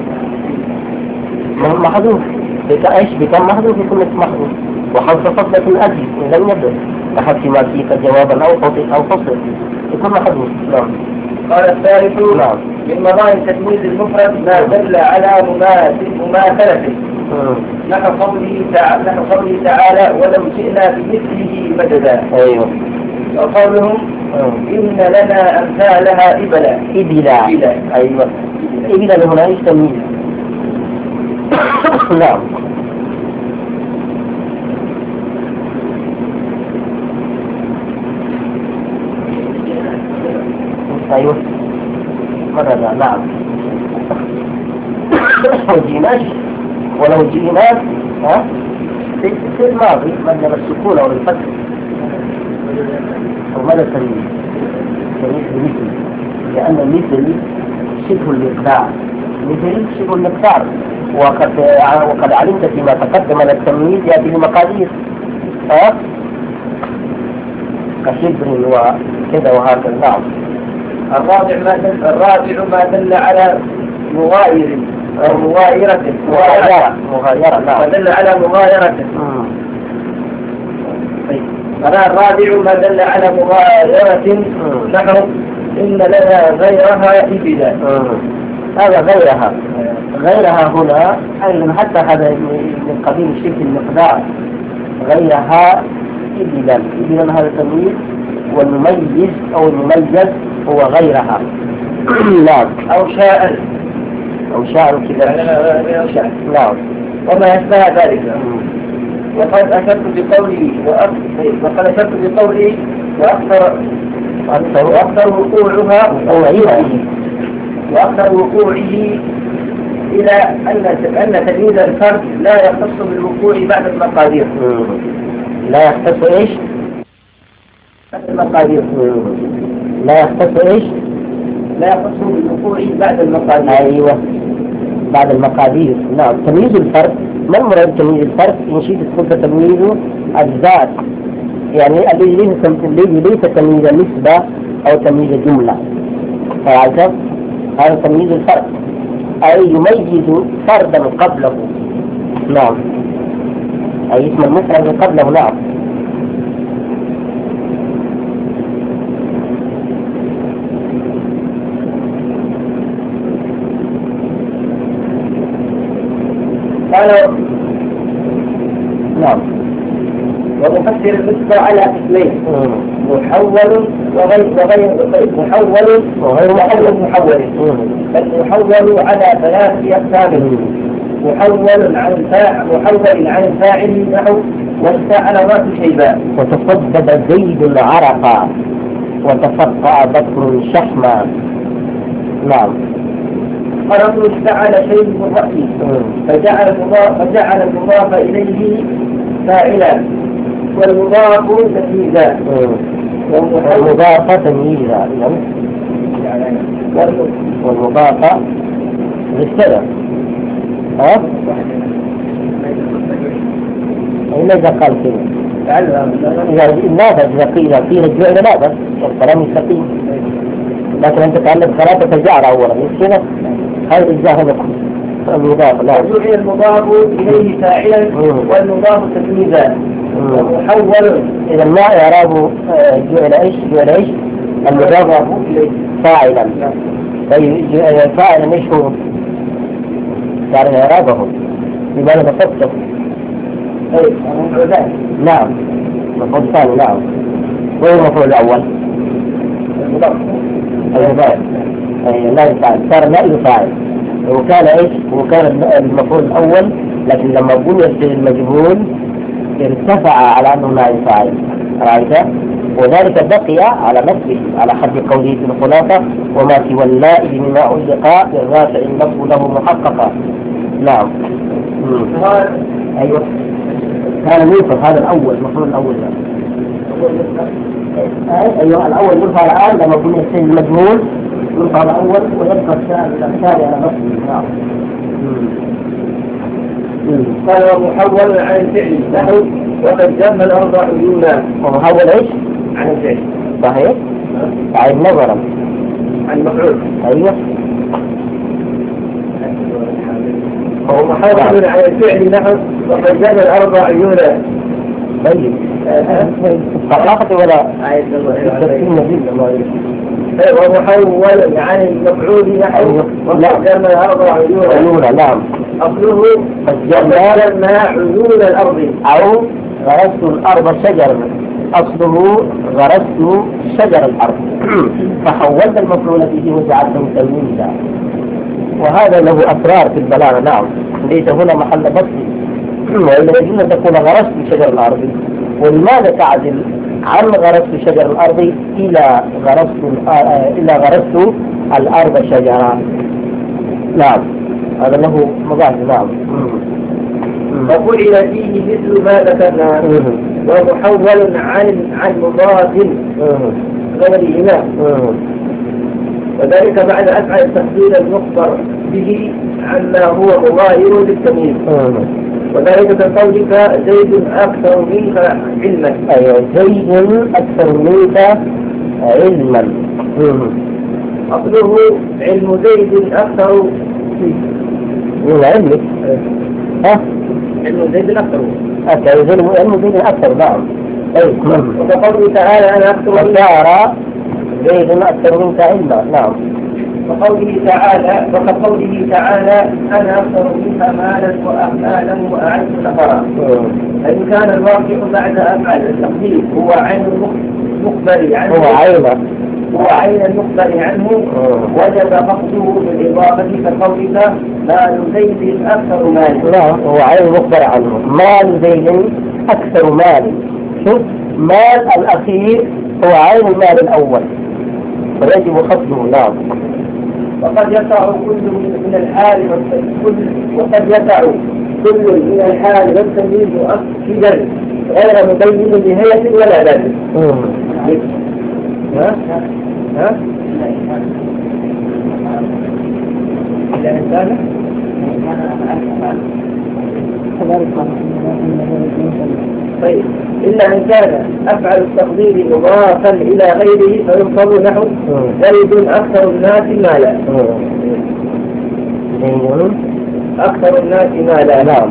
محذوف. بك إيش بكم محذوف يكون اسم محذوف، وحذف فصلة الأجل لم يدل لحذف ما فيه جوابا أو فصل أو فصل يكون محذوف. نعم. قال الثالث نعم. من مظاهر تجويز المفرد ما دل على مماثلته، نحو قوله تعالى نحو قوله تعالى ولو جئنا بمثله مددا. أيوه. وقولهم إن لنا أمثالها إبلا. إبلا. أيوه. إبلا هنا إيش تمييز؟ نعم. أيوه مرة. نعم. وجيناش ولو جيناش ها في الماضي مبنى بالسكون أو الفتح، وماذا تمييز؟ تمييز بمثل، لأن المثل شبه الإقدار، مثل شبه الإقدار، وقد وقد علمت فيما تقدم أن التمييز يأتي بمقادير ها كشبر وكذا وهكذا. نعم. الرابع ما دل الرابع ما دل على مغاير أو مغايرة مغايرة مغايرة. نعم. ما دل على مغايرة. الرابع ما دل على مغايرة، نحو إن لنا غيرها إبلا. هذا غيرها غيرها هنا أيضا حتى هذا من قبيل شبه المقدار. غيرها إبلا إبلا هذا تمييز، والمميز أو المميز هو غيرها. نعم. أو شاء أو شاء كذا. نعم. وما يشبه ذلك. وقد أشرت بقولي وقد أشرت بقولي وأكثر وأكثر وقوعها وقوعها وأكثر وقوعه إلى أن أن تمييز الفرد لا يختص بالوقوع بعد المقادير. لا يختص إيش؟ بعد المقادير. لا يختص إيش؟ لا يختص بالوقوع بعد المقادير. أيوة بعد المقادير. نعم. تمييز الفرد، ما المراد تمييز الفرد؟ إن شئت تقول تمييز الذات، يعني الذي ليس الذي ليس تمييز نسبة أو تمييز جملة. فهذا هذا تمييز الفرد، أي يميز فردا قبله. نعم. أي اسم المفرد قبله. نعم. قال نعم. ومفسر النسبة على اسمين، محول وغير وغير محول وغير محول محول. فالمحول على ثلاث أقسام: محول عن الفاعل محول عن الفاعل نحو واستعل رأس شيبان، وتصدد زيد عرقا، وتفقع بكر شحما. نعم. قرض استعل شيء من رأسه فجعل المضاف فجعل المضاف إليه فاعلا والمضاف تمييزا. والمضاف تمييزا والمضاف للسبب. ها؟ لماذا قال كذا؟ إذا لا إذا قيل فيه الجوع لا بس الكلام يستقيم، لكن أنت تعلم ثلاثة جعر أولا مش كذا؟ هذا الجهل المضاف. لا. وجعل المضاف إليه فاعلا والمضاف تمييزا ومحول. إذا ما إعرابه جعل إيش؟ جعل إيش؟ المضاف فاعلا. طيب فاعلا إيش هو؟ تعرف إعرابه بماذا نصبته؟ نعم. المفعول الثاني. نعم. وين المفعول الأول؟ المضاف. أي لا يفعل، صار نائب فاعل. وكان ايش؟ وكان المفعول الاول، لكن لما بني المجهول ارتفع على انه نائب فاعل. رايت؟ وذلك بقي على نفسه على حد قوله في الخلاصه: وما سوى اللائب مما علق بالرافع النصب له محققا. نعم. ايوه. كان يوصف هذا الاول المفعول الاول. ايوه الاول يرفع الان لما بني المجهول يرفع الأول ويبقى الثاني على نفسه. نعم. قال محول عن الفعل نحو وقد جم الأرض عيونا. ومحول إيش؟ عن الفعل. صحيح؟ عن نظرا عن مفعول. أيوه. هو محول عن الفعل نحو وقد جم الأرض عيونا. طيب. قراءة ولا؟ ومحول عن المفعول نحو وقد جم الأرض عيونا. نعم. أصله جمع عيون الأرض أو غرست الأرض شجرا. أصله غرست شجر الأرض فحولت المفعول به وجعلته تمييزا. وهذا له أسرار في البلاغة. نعم. ليس هنا محل بسط، وإلا يجب أن تكون غرست شجر الأرض. ولماذا تعدل عن غرست شجر الأرض إلى غرست إلى غرست الأرض شجرا؟ نعم. هذا له مباحث. نعم. وفعل فيه مثل ما ذكرنا ومحول عن عن مضاف غيرهما، وذلك بعد أفعل التفضيل المخبر به عما هو مغاير للتمييز. وذلك كقولك زيد أكثر منك علما. أيوة زيد أكثر منك علما. أصله علم زيد أكثر من علمك. ها؟ علم زيد أكثر. أكثر علم زيد أكثر. نعم. أي. وكقوله تعالى أنا أكثر وشعر زيد أكثر منك علما. نعم. وقوله تعالى وكقوله تعالى أنا أكثر منك مالا وأمالا وأعز نفرا. فإن كان الواقع بعد أفعال التقدير هو عين المخبر عنه هو عين هو عين المخبر عنه وجب فقده بالإضافة كقولك مال زيد أكثر مال. لا هو عين المخبر عنه مال زيد أكثر مال. شوف مال الأخير هو عين المال الأول فيجب خفضه. نعم. وقد يقع كل من الحال والتنزيل وقد يقع كل من الحال والتنزيل مؤكدا غير مبين لهيئة ولا ذات. ها؟ ها؟ إلا إنسان طيب إلا إن كان أفعل التقدير مضافا إلى غيره فيفهم نحو زيد أكثر الناس مالا. أكثر الناس مالا. نعم.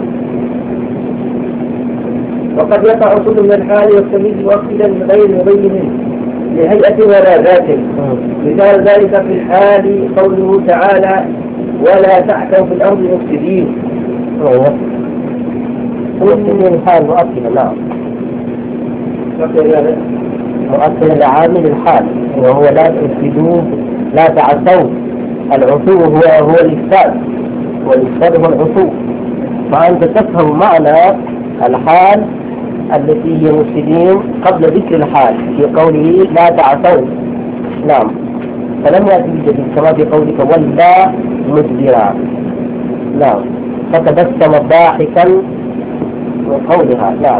وقد يقع كل من الحال والتمييز مؤكدا غير مبين لهيئة ولا ذات. مثال ذلك في الحال قوله تعالى ولا تعثوا في الأرض مفسدين. مؤكد الحال مؤكد. نعم. مؤكد لعامل الحال وهو لا تفسدوا لا تعثوا. العثو هو هو الإفساد والإفساد هو العثو. فأنت تفهم معنى الحال التي هي مفسدين قبل ذكر الحال في قوله لا تعثوا. نعم. فلم يأتي بجديد كما في قولك ولا مدبرا. نعم. فتبسم ضاحكا من قولها. نعم.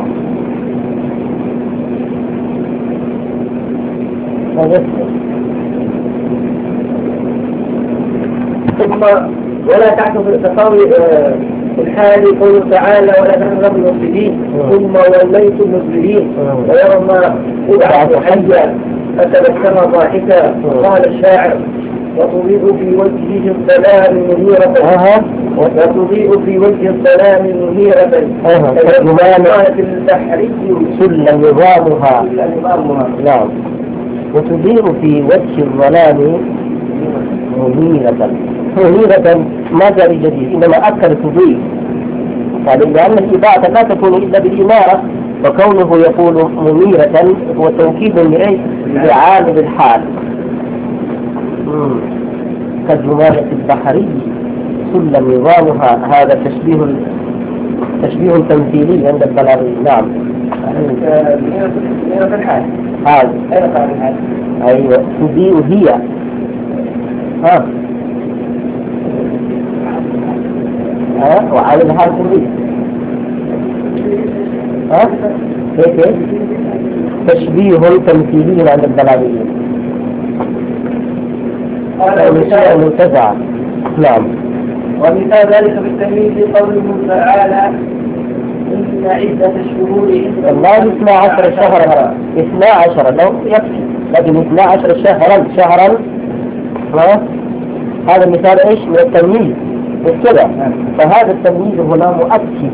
ثم ولا تعثوا في التقاوي في الحال قوله تعالى ولا تنظروا المفسدين ثم وليتم مدبرين ويوم ابعث حيا فتبسم ضاحكا. قال الشاعر وتضيء في وجهه الظلام منيرة وتضيء في وجه الظلام منيرة كالظلمات البحري سل نظامها. نعم. وتضيء في وجه الظلام منيرة. منيرة ما جاء بجديد إنما أكثر تضيء يعني لأن الإضاءة لا تكون إلا بالإمارة وكونه يقول منيرة هو توكيد لعامل الحال. كالجمالة البحري سل نظامها. هذا تشبيه تشبيه تمثيلي عند البلاغي. نعم. منيرة الحال. هذا أين قال الحال؟ أيوة تضيء هي. ها ها وعلى الحال تضيء. ها كيف تشبيه تمثيلي عند البلاغيين. مثال منتزع. نعم. ومثال ذلك بالتمييز قوله تعالى إن عدة الشهور الله اثنا عشر شهرا. اثنا عشر لو يكفي لكن اثنا عشر شهرا شهرا هذا مثال ايش من التمييز كده. فهذا التمييز هنا مؤكد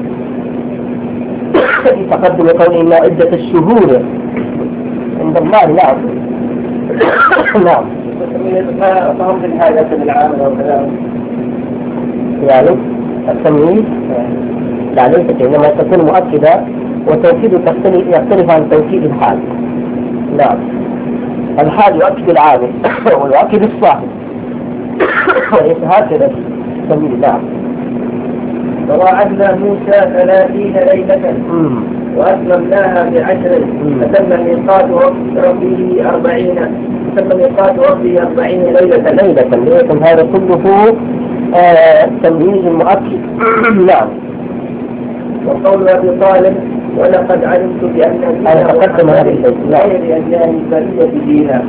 في تقدم قوله إن عدة الشهور عند الله. نعم. نعم. فهم الحاجة بالعام وكذا يعني التمييز لا ليست إنما تكون مؤكدة وتوكيد يختلف عن توكيد الحال. نعم. الحال يؤكد العامل ويؤكد الصاحب وليس هكذا التمييز. نعم. ووعدنا موسى ثلاثين ليلة وأتممناها بعشر فتم ميقات ربه أربعين فتم ميقات ربه أربعين ليلة. ليلة ليلة هذا كله آه تمييز مؤكد. نعم. وقول أبي طالب ولقد علمت بأن أنا تقدم هذه الليلة غير أديان البرية دينا.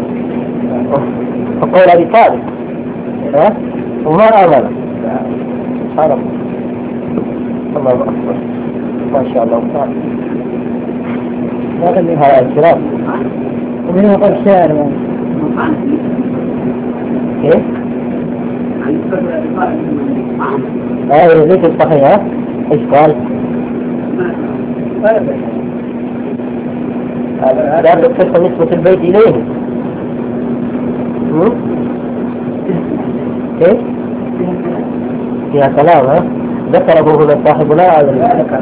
وقول أبي طالب ها وما آمن. سبحان الله. الله أكبر ما شاء الله تعالى. هذا اللي هذا الكلام ومن هو قول شاعر كيف؟ هذا ذيك الصحيح ايش قال؟ لا تكفر نسبة البيت إليه إيه؟ فيها كلام ها؟ ذكره هنا صاحبنا هذا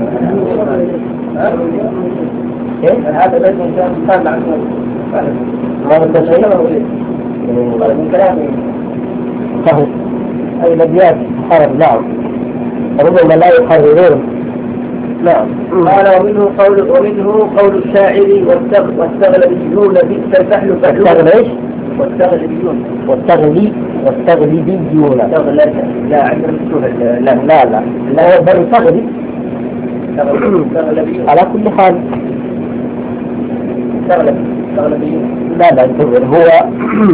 إيه؟ هذا بيت كان مع ما بدأ شيء؟ من كلامه صحيح. أي الأبيات حرب نعم ربما لا يحررون. نعم. قال ومنه قول ومنه قول الشاعر والتغلبيون بئس الفحل فحلهم. ايش؟ والتغلبيون والتغلي والتغلبيون. تغلب لا عندنا مفتوح لا لا لا لا بل تغلب تغلبيون على كل حال. تغلب تغلبيون لا لا انتظر هو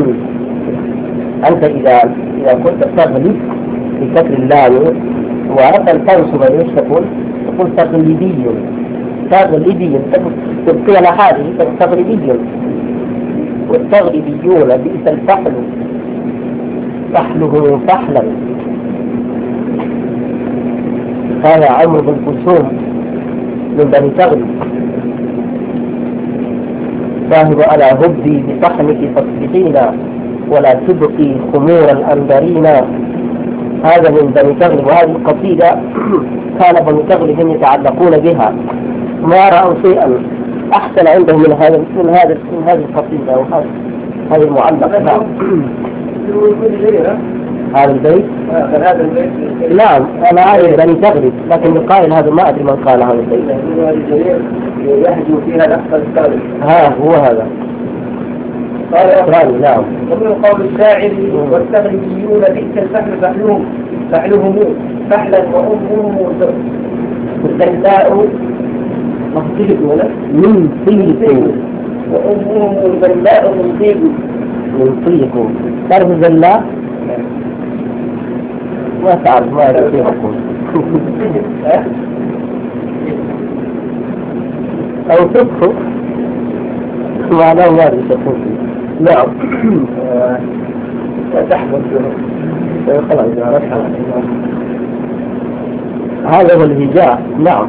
أنت إذا إذا كنت تغلب بكسر اللام وأردت أن تنصب ايش تقول؟ تقول تغلبي تغلبي تبقي على هذه تغلبي. والتغلبيون بئس الفحل فحله فحلا. قال عمرو بن كلثوم من بني تغلب ذاهب على هبي بطحنك فاصبحين ولا تبقي خمور الأنبرين. هذا من بني تغلب. وهذه القصيدة كان بني تغلب يتعلقون بها ما رأوا شيئا أحسن عندهم من هذا من هذا من هذه القصيدة وهذا هذه المعلقة. هذا البيت هذا البيت نعم أنا عارف بني تغلب لكن القائل هذا ما أدري من قال هذا البيت. يهجو فيها الأحسن الثالث. ها هو هذا قال إسرائيل. نعم. ومن قول الشاعر والتغلبيون بئس الفحل فحلهم فحلهم فحلا وأمهم الزلاء مصيب من طيق وأمهم الزلاء مصيب من طيق. تعرف الزلاء؟ ما تعرف ما أدري كيف أقول أو تفق معناه ما أدري كيف أقول. نعم. تحفظ خلاص هذا هو الهجاء. نعم.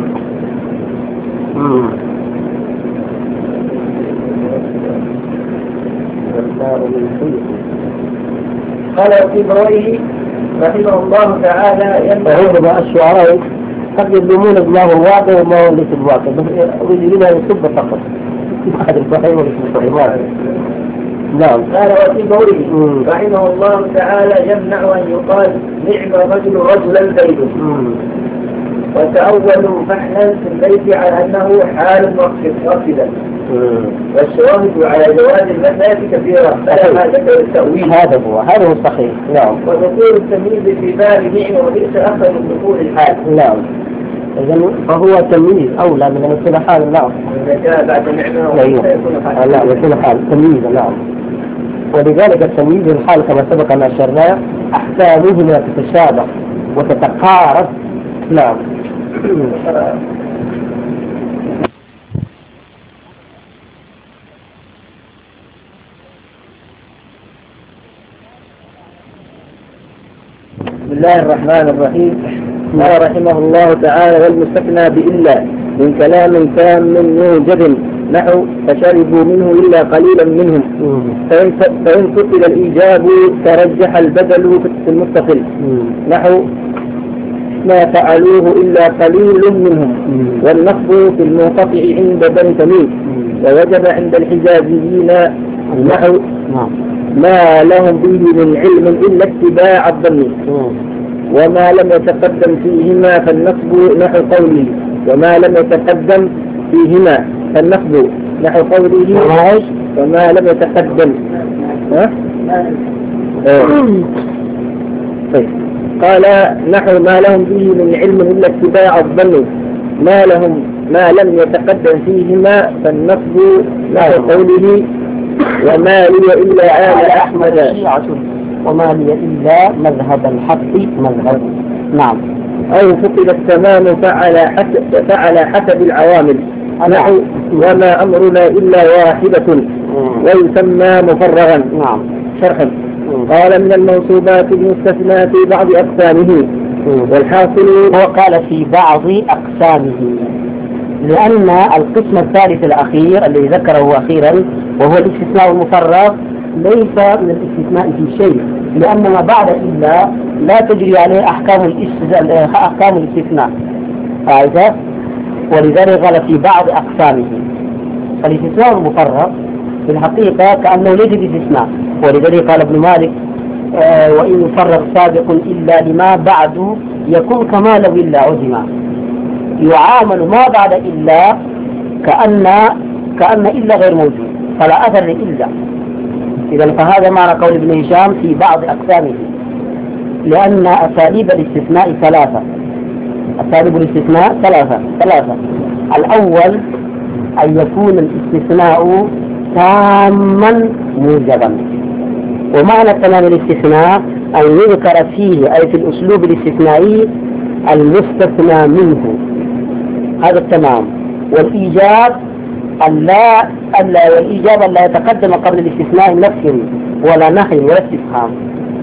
قال في برويه رحمه الله تعالى فربما الشعراء قد يظلمون بما هو الواقع وما هو ليس الواقع بس يريدون أن يصب فقط هذا الصحيح وليس الصحيح. نعم. قال وفي قوله رحمه الله تعالى يمنع أن يقال نعم رجل رجلا زيد وتأولوا فحلا في البيت على أنه حال مقصدا والشواهد على جواز المسألة كثيرة فلا حاجة للتأويل. هذا هو هذا هو الصحيح. نعم. ودخول التمييز في باب نعم وبئس أكثر من دخول الحال. نعم. إذن فهو تمييز أولى من أن يكون حال. نعم. إذا جاء بعد نعمة يكون حال. لا يكون حال تمييز. نعم. ولذلك التمييز الحال كما سبق أن أشرنا أحكامهما تتشابه وتتقارب. نعم. بسم الله الرحمن الرحيم. قال رحمه الله تعالى والمستثنى بإلا من كلام تام موجب نحو فشربوا منه إلا قليلا منهم فإن فصل الإيجاب ترجح البدل في المتصل نحو ما فعلوه إلا قليل منهم والنصب في المنقطع عند بني تميم ووجب عند الحجازيين نحو ما لهم به من علم إلا اتباع الظن وما لم يتقدم فيهما فالنصب نحو قوله وما لم يتقدم فيهما فالنصب نحو قوله وما لم يتقدم ها؟ طيب قال نحو ما لهم به من علم إلا اتباع الظن ما لهم ما لم يتقدم فيهما فالنصب نحو قوله وما لي إلا آل أحمد وما لي إلا مذهب الحق مذهب. نعم. أو فقد التمام فعلى حسب فعلى حسب العوامل نحو وما أمرنا إلا واحدة ويسمى مفرغا. نعم. شرحا قال من المنصوبات المستثنى في بعض أقسامه والحاصل هو قال في بعض أقسامه لأن القسم الثالث الأخير الذي ذكره أخيرا وهو الاستثناء المفرغ ليس من الاستثناء في شيء، لأن ما بعد إلا لا تجري عليه أحكام الاستثناء أحكام الاستثناء هذا، ولذلك قال في بعض أقسامه. فالاستثناء المفرغ في الحقيقة كأنه ليس باستثناء، ولذلك قال ابن مالك آه وإن يفرغ سابق إلا لما بعد يكون كما لو إلا عدما. يعامل ما بعد إلا كأن كأن إلا غير موجود، فلا أثر لإلا. إذا فهذا معنى قول ابن هشام في بعض أقسامه، لأن أساليب الاستثناء ثلاثة. أساليب الاستثناء ثلاثة ثلاثة الأول أن يكون الاستثناء تاما موجبا، ومعنى تمام الاستثناء أن يذكر فيه أي في الأسلوب الاستثنائي المستثنى منه، هذا التمام. والإيجاب ألا ألا والإيجاب ألا يتقدم قبل الاستثناء نفي ولا نحي ولا استفهام.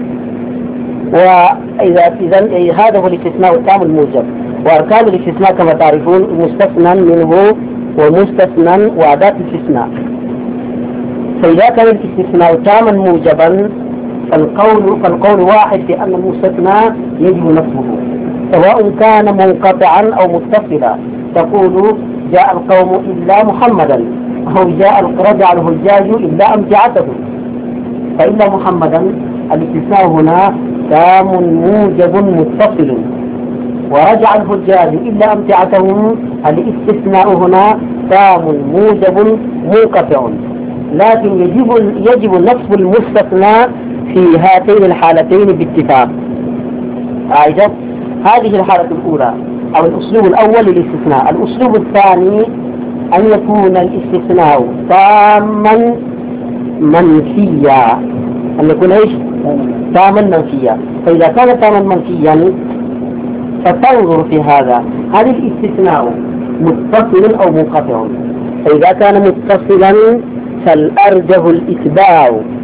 وإذا إذا هذا هو الاستثناء التام الموجب. وأركان الاستثناء كما تعرفون مستثنى منه ومستثنى وأداة الاستثناء. فإذا كان الاستثناء تاما موجبا فالقول فالقول واحد في أن المستثنى يجب نصبه، سواء كان منقطعا أو متصلا. تقول جاء القوم إلا محمدا، أو جاء رجع الحجاج إلا أمتعته. فإلا محمدا الاستثناء هنا تام موجب متصل، ورجع الحجاج إلا أمتعتهم الاستثناء هنا تام موجب منقطع، لكن يجب يجب نصب المستثنى في هاتين الحالتين باتفاق. أعجب هذه الحالة الأولى أو الأسلوب الأول للاستثناء. الأسلوب الثاني أن يكون الاستثناء تاما منفيا، أن يكون إيش؟ تاما منفيا. فإذا كان تاما منفيا فتنظر في هذا هل الاستثناء متصل أو منقطع. فإذا كان متصلا فالأرجح الإتباع،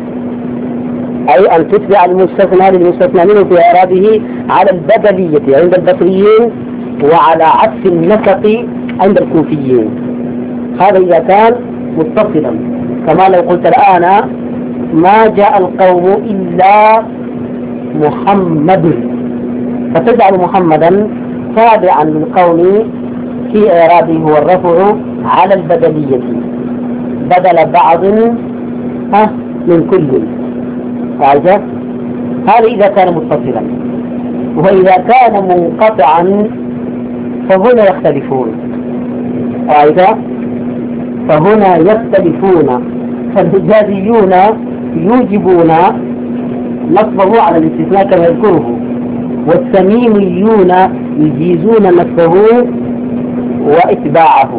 أي أن تتبع المستثنى للمستثنى منه في إعرابه على البدلية عند البصريين وعلى عكس النسق عند الكوفيين. هذا إذا كان متصلا، كما لو قلت الآن ما جاء القوم إلا محمد، فتجعل محمدا تابعا للقوم في إعرابه هو الرفع على البدلية بدل بعض ها من كل. هذا هذا إذا كان متصلا. وإذا كان منقطعا فهنا يختلفون. هذا فهنا يختلفون، فالحجازيون يوجبون نصبه على الاستثناء كما يذكره، والتميميون يجيزون نصبه وإتباعه.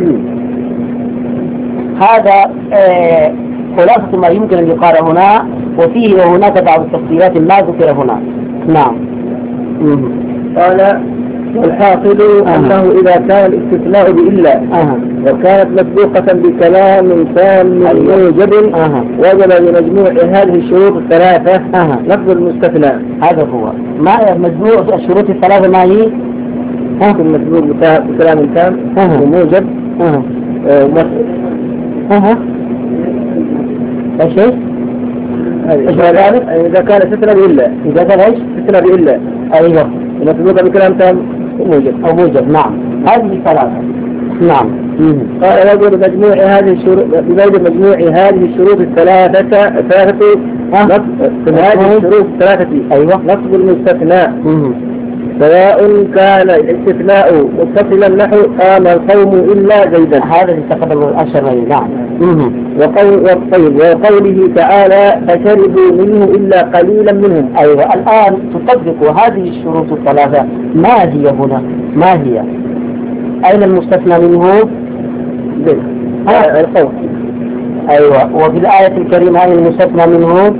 هذا آه خلاصة ما يمكن أن يقال هنا، وفيه وهناك بعض التفصيلات ما ذكر هنا. نعم. قال والحاصل أه. أنه إذا كان الاستثناء بإلا أه. وكانت مسبوقة بكلام تام موجب أه. وجب لمجموع هذه الشروط الثلاثة أه. لفظ المستثنى. هذا هو ما مجموع الشروط الثلاثة ما هي المسبوق بكلام تام أه. وموجب أه. أه. ايش ايش؟ ذلك إذا كان استثناء بإلا إذا كان ايش؟ استثناء بإلا أيوه مسبوق بكلام تام موجب أو موجب. نعم هذه ثلاثة. نعم. قال يجب مجموع هذه الشروط بغير مجموع هذه الشروط الثلاثة الثلاثة هذه الشروط الثلاثة أيوه نصب المستثنى مم. سواء كان الاستثناء متصلا نحو قام القوم إلا زيدا. هذا اللي تقدم الأشهر. نعم. وقول وقوله تعالى فشربوا منه إلا قليلا منهم. أيوة الآن تطبق هذه الشروط الثلاثة. ما هي هنا؟ ما هي؟ أين المستثنى منه؟ القوم. أيوة. وفي الآية الكريمة أين المستثنى منه؟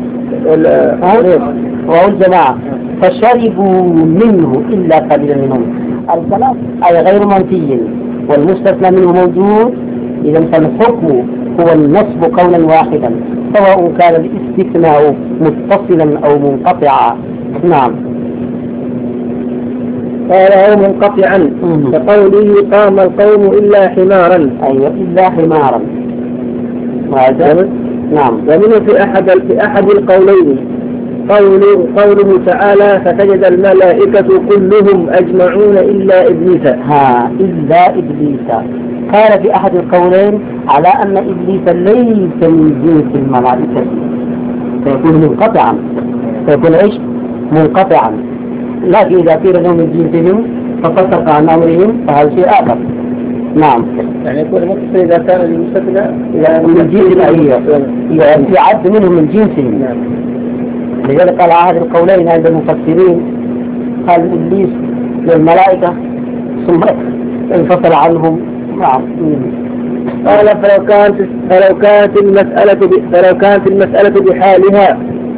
وهو الجماعة. فشربوا منه إلا قليلا منهم. الثلاث أي غير منفي والمستثنى منه موجود، إذا فالحكم هو النصب قولا واحدا سواء كان الاستثناء متصلا أو منقطعا. نعم. قال أو منقطعا كقوله قام القوم إلا حمارا. أيوة إلا حمارا. وهذا نعم. ومنه في أحد في أحد القولين قول قوله تعالى فسجد الملائكة كلهم أجمعون إلا إبليس. ها إلا إبليس قال في أحد القولين على أن إبليس ليس من جنس الملائكة، سيكون منقطعا، سيكون إيش؟ منقطعا. لكن إذا قيل له من جنسهم ففسق عن أمرهم فهذا شيء آخر. نعم. يعني يكون متصل إذا كان المستثنى من جنس الأية يعد منهم من جنسهم. نعم. لذلك قال أحد القولين عند المفسرين قال إبليس للملائكة ثم انفصل عنهم. نعم. قال فلو كانت فلو كانت المسألة فلو كانت المسألة بحالها،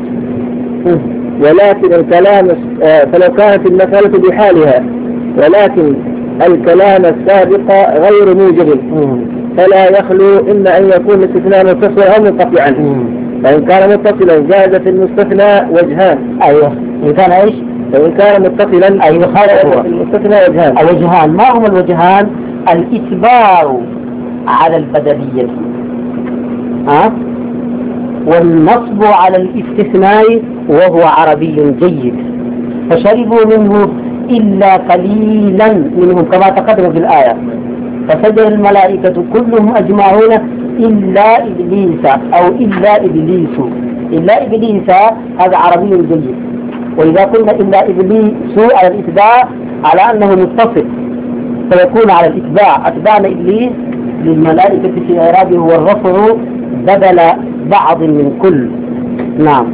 ولكن الكلام فلو كانت المسألة بحالها ولكن الكلام السابق غير موجب فلا يخلو إما أن يكون الاستثناء متصلا أو منقطعا. فإن كان متصلا جاز في المستثنى وجهان. أيوه. إن كان إيش؟ فإن كان متصلا أيوه خالص في المستثنى وجهان. الوجهان ما هما الوجهان؟ الإتبار على البدلية ها؟ والنصب على الاستثناء وهو عربي جيد. فشربوا منه إلا قليلا منهم كما تقدم في الآية. فسجد الملائكة كلهم أجمعون إلا إبليس أو إلا إبليس. إلا إبليس هذا عربي جيد. وإذا قلنا إلا إبليس على الإتباع على أنه متصل فيكون على الإتباع أتبعنا إبليس للملائكة في إعرابه والرفع بدل بعض من كل. نعم.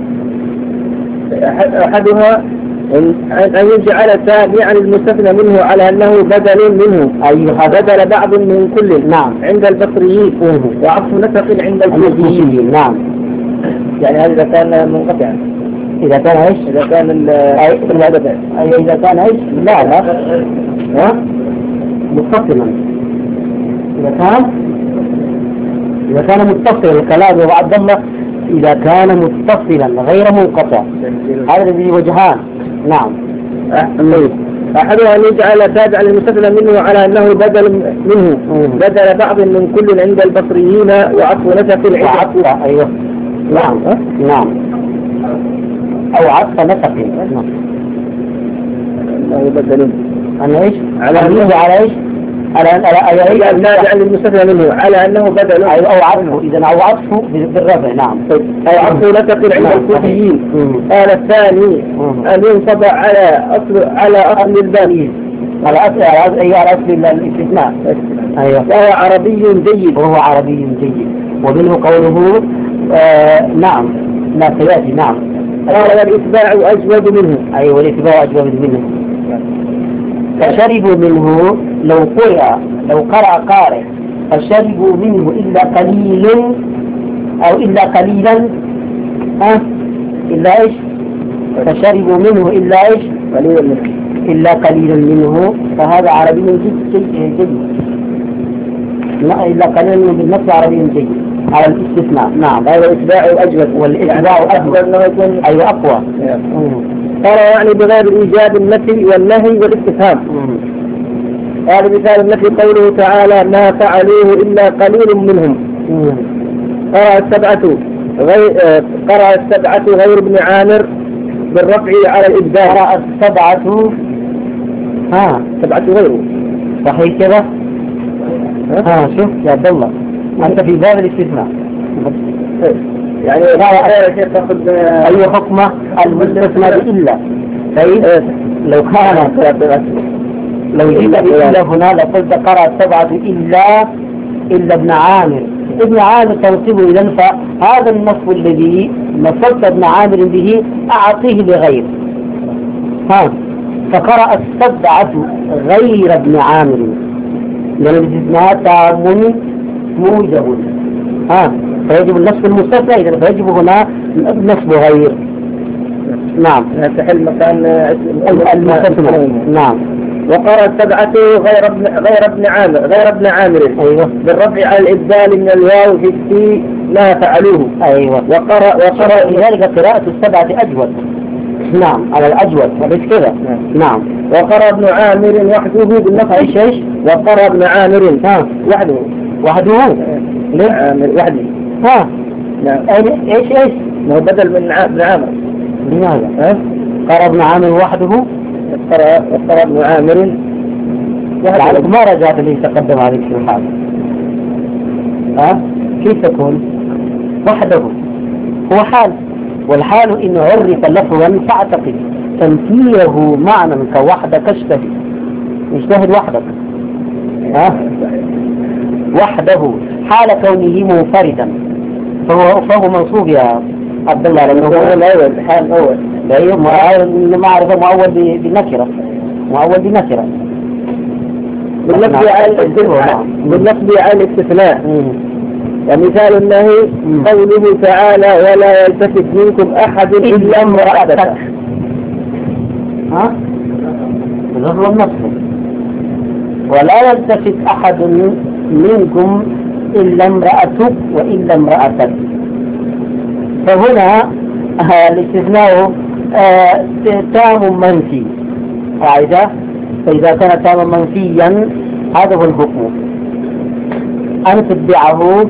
أحدها أن يجعل تابعا المستثنى منه على أنه بدل منه، أيها بدل بعض من كل. نعم. عند البصريين وعطف نسق عند الكوفيين. نعم. يعني هذا إذا كان منقطعا. إذا كان إيش؟ إذا كان ال أي إذا كان إيش؟ لا لا ها؟ متصلا. إذا كان إذا كان متصلا الكلام وبعد ضمه إذا كان متصلا غير منقطع هذا الذي وجهان. نعم. أحدها أن يجعل تابعا للمستثنى منه على أنه بدل منه بدل بعض من كل عند البصريين وعطف نسق العطف. أيوه. نعم. نعم. أو عطف نسق. نعم. أنه بدل أنه إيش؟ على أنه على إيش؟ على على أي تابعا للمستثنى منه على أنه بدل أو عطفه. إذا أو عطفه بالرفع. نعم. أو عطف نسق عند الكوفيين. قال الثاني أن ينصب على أصل على أصل الباب على أصل على على أصل الاستثناء. أيوه. وهو عربي جيد. وهو عربي جيد. ومنه قوله آه نعم لا سيأتي. نعم. قال والإتباع أجود منه. أيوه والإتباع أجود منه. فشربوا منه لو قرأ لو قرأ قارئ فشربوا منه إلا قليل أو إلا قليلا ها إلا إيش؟ فشربوا منه إلا إيش؟ قليلا منه إلا قليلا منه. فهذا عربي جيد جيد جيد. لا إلا قليلا منه بالنص عربي جيد على الاستثناء. نعم. هذا الإتباع أجود. والإتباع أجود أنه يكون أيوة أقوى. قال يعني بغير الإيجاب النفي والنهي والاستفهام. قال مثال النفي قوله تعالى ما فعلوه إلا قليل منهم. قرأ السبعة غير قرأ السبعة غير ابن عامر بالرفع على الإبداع. قرأ السبعة ها سبعة غيره صحيح كذا. ها شوف يا عبد الله أنت في باب الاستثناء يعني لا شيء تأخذ أي حكمة المستثنى بإلا. طيب لو كان لو جئت بإلا هنا لقلت قرأ السبعة إلا إلا ابن عامر. ابن عامر تنصبه إذن فهذا النصب الذي نصبت ابن عامر به أعطيه لغير. ها فقرأ السبعة غير ابن عامر لأن الاستثناء تام موجب. ها فيجب النصب المستثنى إذا فيجب هنا نصب غير. نعم. تحل مكان المستثنى. نعم. وقرأ السبعة غير ابن غير ابن عامر غير ابن عامر. أيوة. بالرفع على الإبدال من الواو في التي ما فعلوه. أيوة. وقرأ وقرأ لذلك قراءة السبعة أجود. نعم على الأجود وليس كذا. نعم. وقرأ ابن عامر وحده بالنصب. ايش ايش؟ وقرأ ابن عامر ها وحده وحده. ليه؟ عامر وحده. ها نعم. ايش ايش؟ ما هو بدل من ابن عامر. لماذا؟ ها؟ قرأ ابن عامر وحده؟ قرأ قرأ ابن عامر لعلك ما رجعت اللي تقدم عليك في الحال. ها؟ كيف تكون؟ وحده هو حال، والحال إنه عرف لفظا فاعتقد تمثيله معنى كوحدك اجتهد، اجتهد وحدك. ها؟ وحده حال كونه منفردا، فهو فهو منصوب يا عبد الله لأنه هو الأول، حال الأول. أيوه معرفة مؤول بالنكرة، مؤول بالنكرة بالنسبة على الاستثناء، بالنسبة على الاستثناء. ومثال النهي قوله تعالى ولا يلتفت منكم أحد إلا امرأتك. ها؟ بالنسبة النصر ولا يلتفت أحد منكم إلا امرأتك وإلا امرأتك. فهنا الاستثناء آه تام منفي قاعدة، فإذا كان تاما منفيا هذا هو الحكم أن تتبعه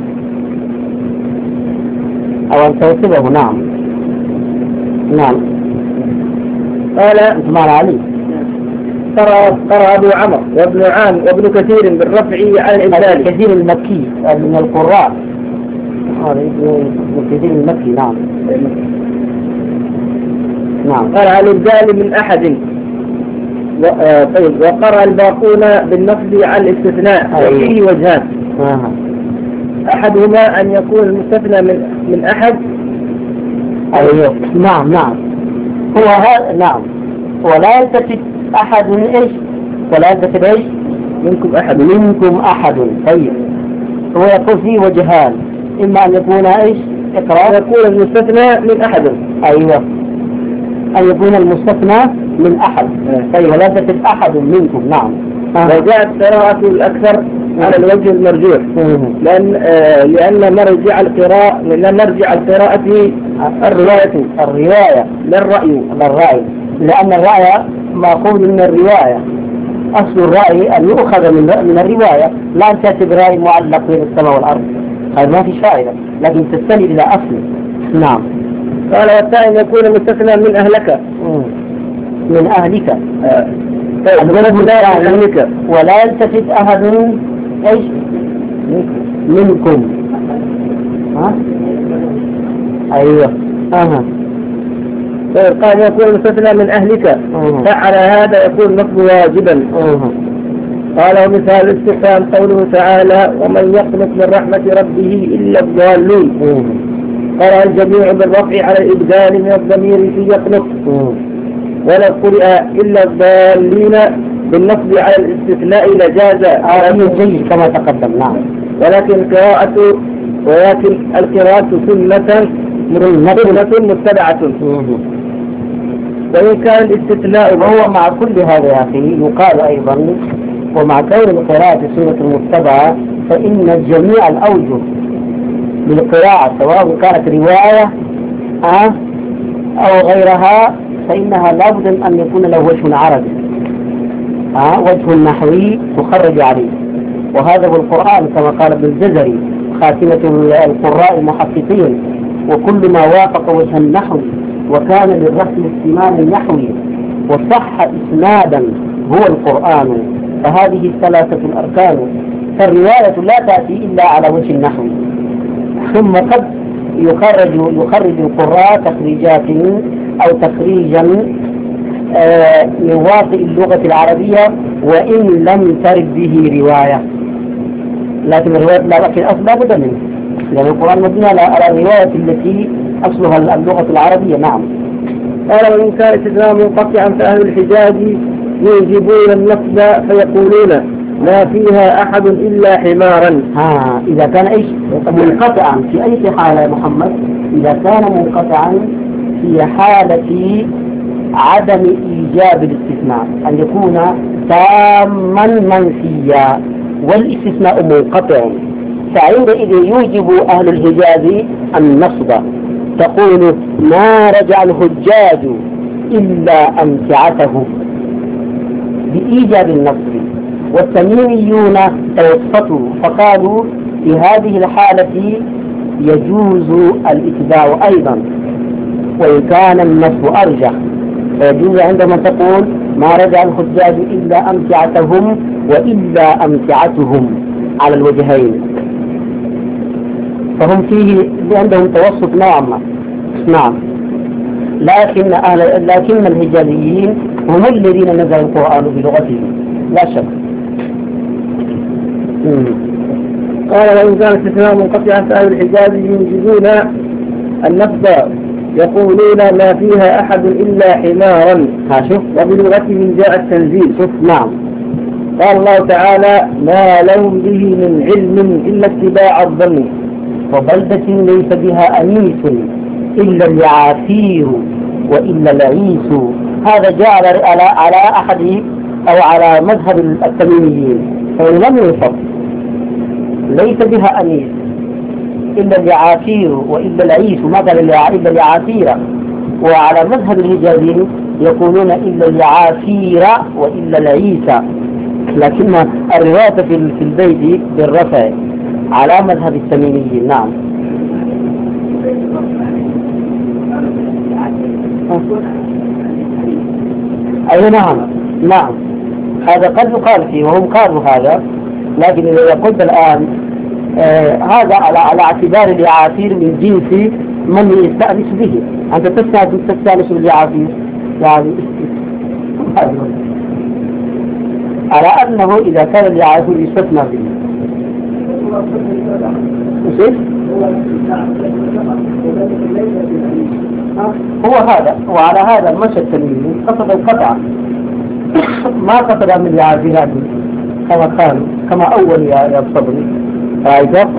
أو أن توصله. نعم نعم. قال اسمع علي قرأ قرأ أبو عمرو وابن عام وابن كثير بالرفع على الإبدال. كثير المكي من القراء، هذا ابن كثير المكي. نعم نعم. قال على الإبدال من أحد. طيب وقرأ الباقون بالنصب على الاستثناء وفيه وجهان. آه. أحدهما أن يكون المستثنى من من أحد. أيوه نعم نعم. هو هذا نعم. ولا يلتفت أحد إيش؟ ولا يلتفت إيش؟ منكم أحد. منكم أحد. طيب هو يقول فيه وجهان، إما أن يكون إيش؟ إقرار. يكون المستثنى من أحد. أيوه أن يكون المستثنى من أحد. طيب ولا يلتفت أحد منكم. نعم. آه. وجاءت قراءة الأكثر على الوجه المرجوح، لأن آه لأن مرجع القراءة لأن مرجع القراءة الرواية الرواية للرأي للرأي لأن الرأي مأخوذ من الرواية. أصل الرأي أن يؤخذ من من الرواية، لا أن تأتي برأي معلق بين السماء والأرض، هذا ما في فائدة، لكن تستند إلى أصل. نعم. قال والثاني يكون مستثنى من أهلك. من أهلك. آه. طيب أهلك. ولا يلتفت أحد ايش منكم. ها ايوه اها. طيب قال يكون مستثنى من اهلك، فعلى هذا يكون نصب واجبا. أه. قال ومثال الاستفهام قوله تعالى ومن يقنط من رحمة ربه الا الضالون. قال الجميع بالرفع على الابدال من الضمير في يقنط، ولا قرئ الا الضالين بالنصب على الاستثناء لجاز. هذا جيد كما تقدم. نعم. ولكن القراءة ولكن القراءة سنة سنة متبعة. وإن كان الاستثناء وهو مع كل هذا يا أخي يقال أيضا ومع كون القراءة سنة متبعة فإن جميع الأوجه للقراءة سواء كانت رواية أه أو غيرها فإنها لابد أن يكون له وجه عربي، آه وجه نحوي تخرج عليه، وهذا هو القرآن كما قال ابن الجزري خاتمة القراء المحققين، وكل ما وافق وجه النحو وكان للرسم السمان النحوي وصح إسنادا هو القرآن، فهذه الثلاثة الأركان، فالرواية لا تأتي إلا على وجه النحو، ثم قد يخرج يخرج القراء تخريجات أو تخريجا من واقع اللغة العربية وإن لم ترد به رواية، لكن الرواية لا لكن أصل لا بد منه، لأن القرآن مبني على الرواية التي أصلها اللغة العربية. نعم. قال وإن كان الاستثناء منقطعا فأهل الحجاز يوجبون النصب فيقولون ما فيها أحد إلا حمارا. ها إذا كان إيش منقطعا في أي حالة يا محمد؟ إذا كان منقطعا في حالة عدم إيجاب الاستثناء أن يكون تاما منفيا والاستثناء منقطع، فعندئذ يوجب أهل الحجاز النصب، تقول ما رجع الحجاج إلا أمتعته بإيجاب النصب، والتميميون توسطوا فقالوا في هذه الحالة يجوز الاتباع أيضا وإن كان النص أرجح. فيجوز عندما تقول ما رجع الحجاج إلا أمتعتهم وإلا أمتعتهم على الوجهين، فهم فيه عندهم توسط نوعا ما. نعم. لكن أهل لكن الحجازيين هم الذين نزل القرآن بلغتهم لا شك. قال وإن كان استثناء منقطعا فأهل الحجاز ينجزون النفس يقولون ما فيها أحد إلا حمارا. شوف وبلغتهم جاء التنزيل. شوف نعم. قال الله تعالى ما لهم به من علم إلا اتباع الظن. وبلدة ليس بها أنيس إلا اليعافير وإلا العيس. هذا جاء على على أحد أو على مذهب التميميين، فلم ينصف ليس بها أنيس إلا اليعافير وإلا العيس، ما قال إلا اليعافير. وعلى مذهب الحجازيين يقولون إلا اليعافير وإلا العيس، لكن الرواية في البيت بالرفع على مذهب التميميين. نعم. أي نعم نعم هذا قد يقال فيه وهم قالوا هذا، لكن إذا قلت الآن آه هذا على على اعتبار اليعافير من جنس من يستأنس به. أنت تستأنس باليعافير يعني على أنه إذا كان اليعافير يستثنى به. هو هذا. وعلى هذا المشهد التميمي قصد القطع ما قصد من اليعافيرات كما قالوا كما أول يا الصبري رأيته.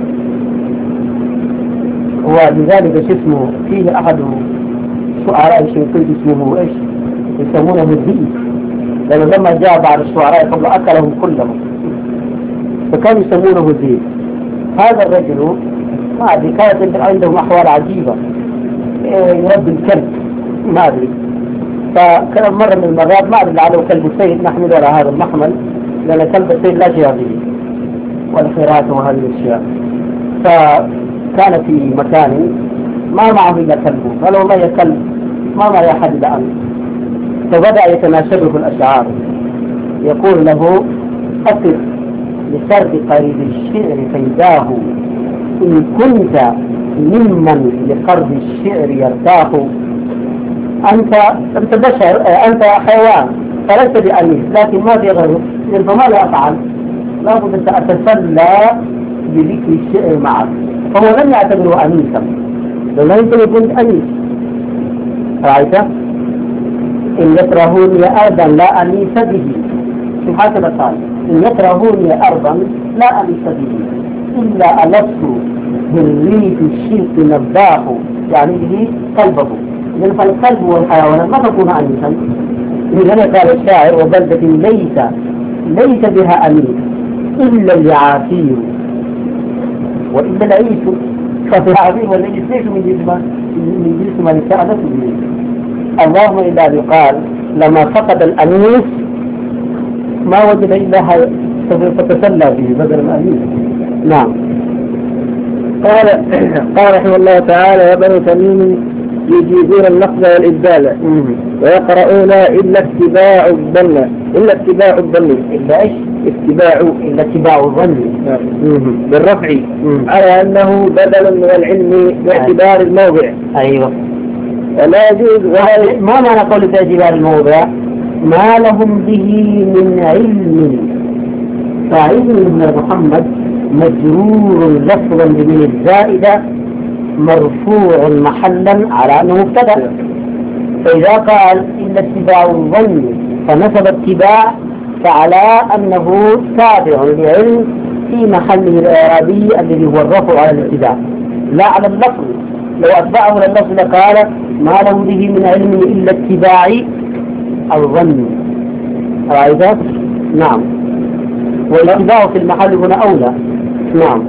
ولذلك شو اسمه فيه أحد شعراء الشنقيطي اسمه إيش يسمونه الذئب، لأنه لما جاء بعض الشعراء قبل أكلهم كلهم فكانوا يسمونه الذئب. هذا الرجل ما أدري كانت عندهم أحوال عجيبة، يربي الكلب ما أدري، فكان مرة من المرات ما أدري لعله كلب السيد نحمل على هذا المحمل لأن كلب السيد لا شيء به والخيرات وهذه الأشياء. فكان في مكان ما معه إلا كلبه، قال والله يا كلب ما معي أحد إلا أنت. فبدأ يتناشده الأشعار يقول له أقف لسرد قريب الشعر فيداه إن كنت ممن لقرب الشعر يرتاح. أنت أنت بشر، أنت حيوان فلست بأنيس، لكن ما في غيره، فماذا أفعل؟ لابد أن أتسلى بذكر الشعر معك. فهو لم يعتبره أنيسا، لو أنت كنت أنيس. رأيت؟ إن يكرهوني أرضا لا أنيس به، هكذا قال إن يكرهوني أرضا لا أنيس به إلا ألست بالريف الشرك نباح، يعني به قلبه. إذن فالقلب والحيوان ما تكون أنيسا. إذن قال الشاعر وبلدة ليس ليس بها أنيس إلا اليعافير وإلا العيس. فاليعافير والعيس ليس من جسم من جسم من كانت به. اللهم إلا بقال لما فقد الأنيس ما وجد إلا فتسلى به بدل الأنيس. نعم. قال قال رحمه الله تعالى وبنو تميم يجيزون اللفظ والإبدال ويقرؤون إلا اتباع الظن إلا اتباع الظن إلا إيش؟ اتباع إلا اتباع الظن بالرفع على أنه بدل من العلم باعتبار الموضع. أيوه. ولا يجوز. ما معنى قول باعتبار الموضع؟ ما لهم به من علم. فعلم ابن محمد مجرور لفظا بمن الزائدة مرفوع محلا على أنه مبتدأ. فإذا قال إلا اتباع الظن فنسب اتباع فعلى أنه تابع لعلم في محله الإعرابي الذي هو الرفع على الاتباع لا على اللفظ. لو أتبعه لللفظ لقال ما له به من علم إلا اتباع الظن. رأيت؟ نعم. والاتباع في المحل هنا أولى. نعم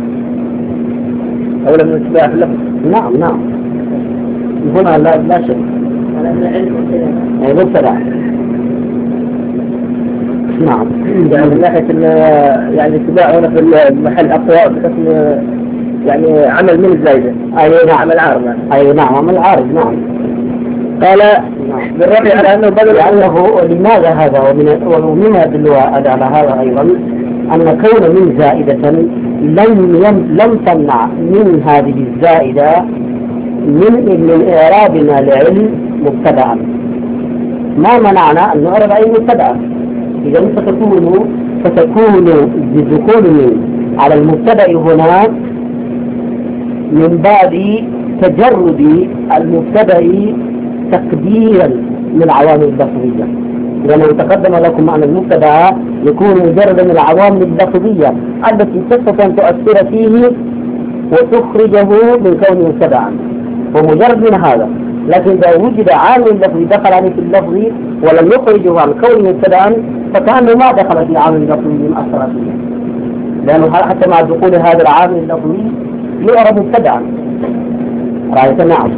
أولى من اتباع اللفظ. نعم نعم هنا لا لا شك. أي مبتدع. نعم. يعني من ناحية يعني اتباع هنا في المحل أقوى بحكم يعني عمل من الزائدة. أي نعم. عمل عارض. أي نعم عمل عارض نعم. قال بالرفع على أنه بدل لأنه لماذا هذا ومن ومما يدل على هذا أيضا أن كون من زائدة لم لم تمنع من هذه الزائدة من من إعرابنا لعلم مبتدأ. ما منعنا أن نعرب أي مبتدأ. إذا ستكون فتكون بدخول من على المبتدأ هنا من باب تجرد المبتدأ تقديرا للعوامل اللفظية، لأنه تقدم لكم أن المبتدأ يكون مجردا من العوامل اللفظية التي تستطيع أن تؤثر فيه وتخرجه من كونه مبتدأ ومجرد من هذا. لكن إذا وجد عامل لفظي دخل عليه في اللفظ ولم يخرجه عن كونه مبتدأ فكأنه ما دخل في عامل لفظي من أثر فيه، لأنه حتى مع دخول هذا العامل اللفظي يعرف مبتدأ. رأيت؟ نعم.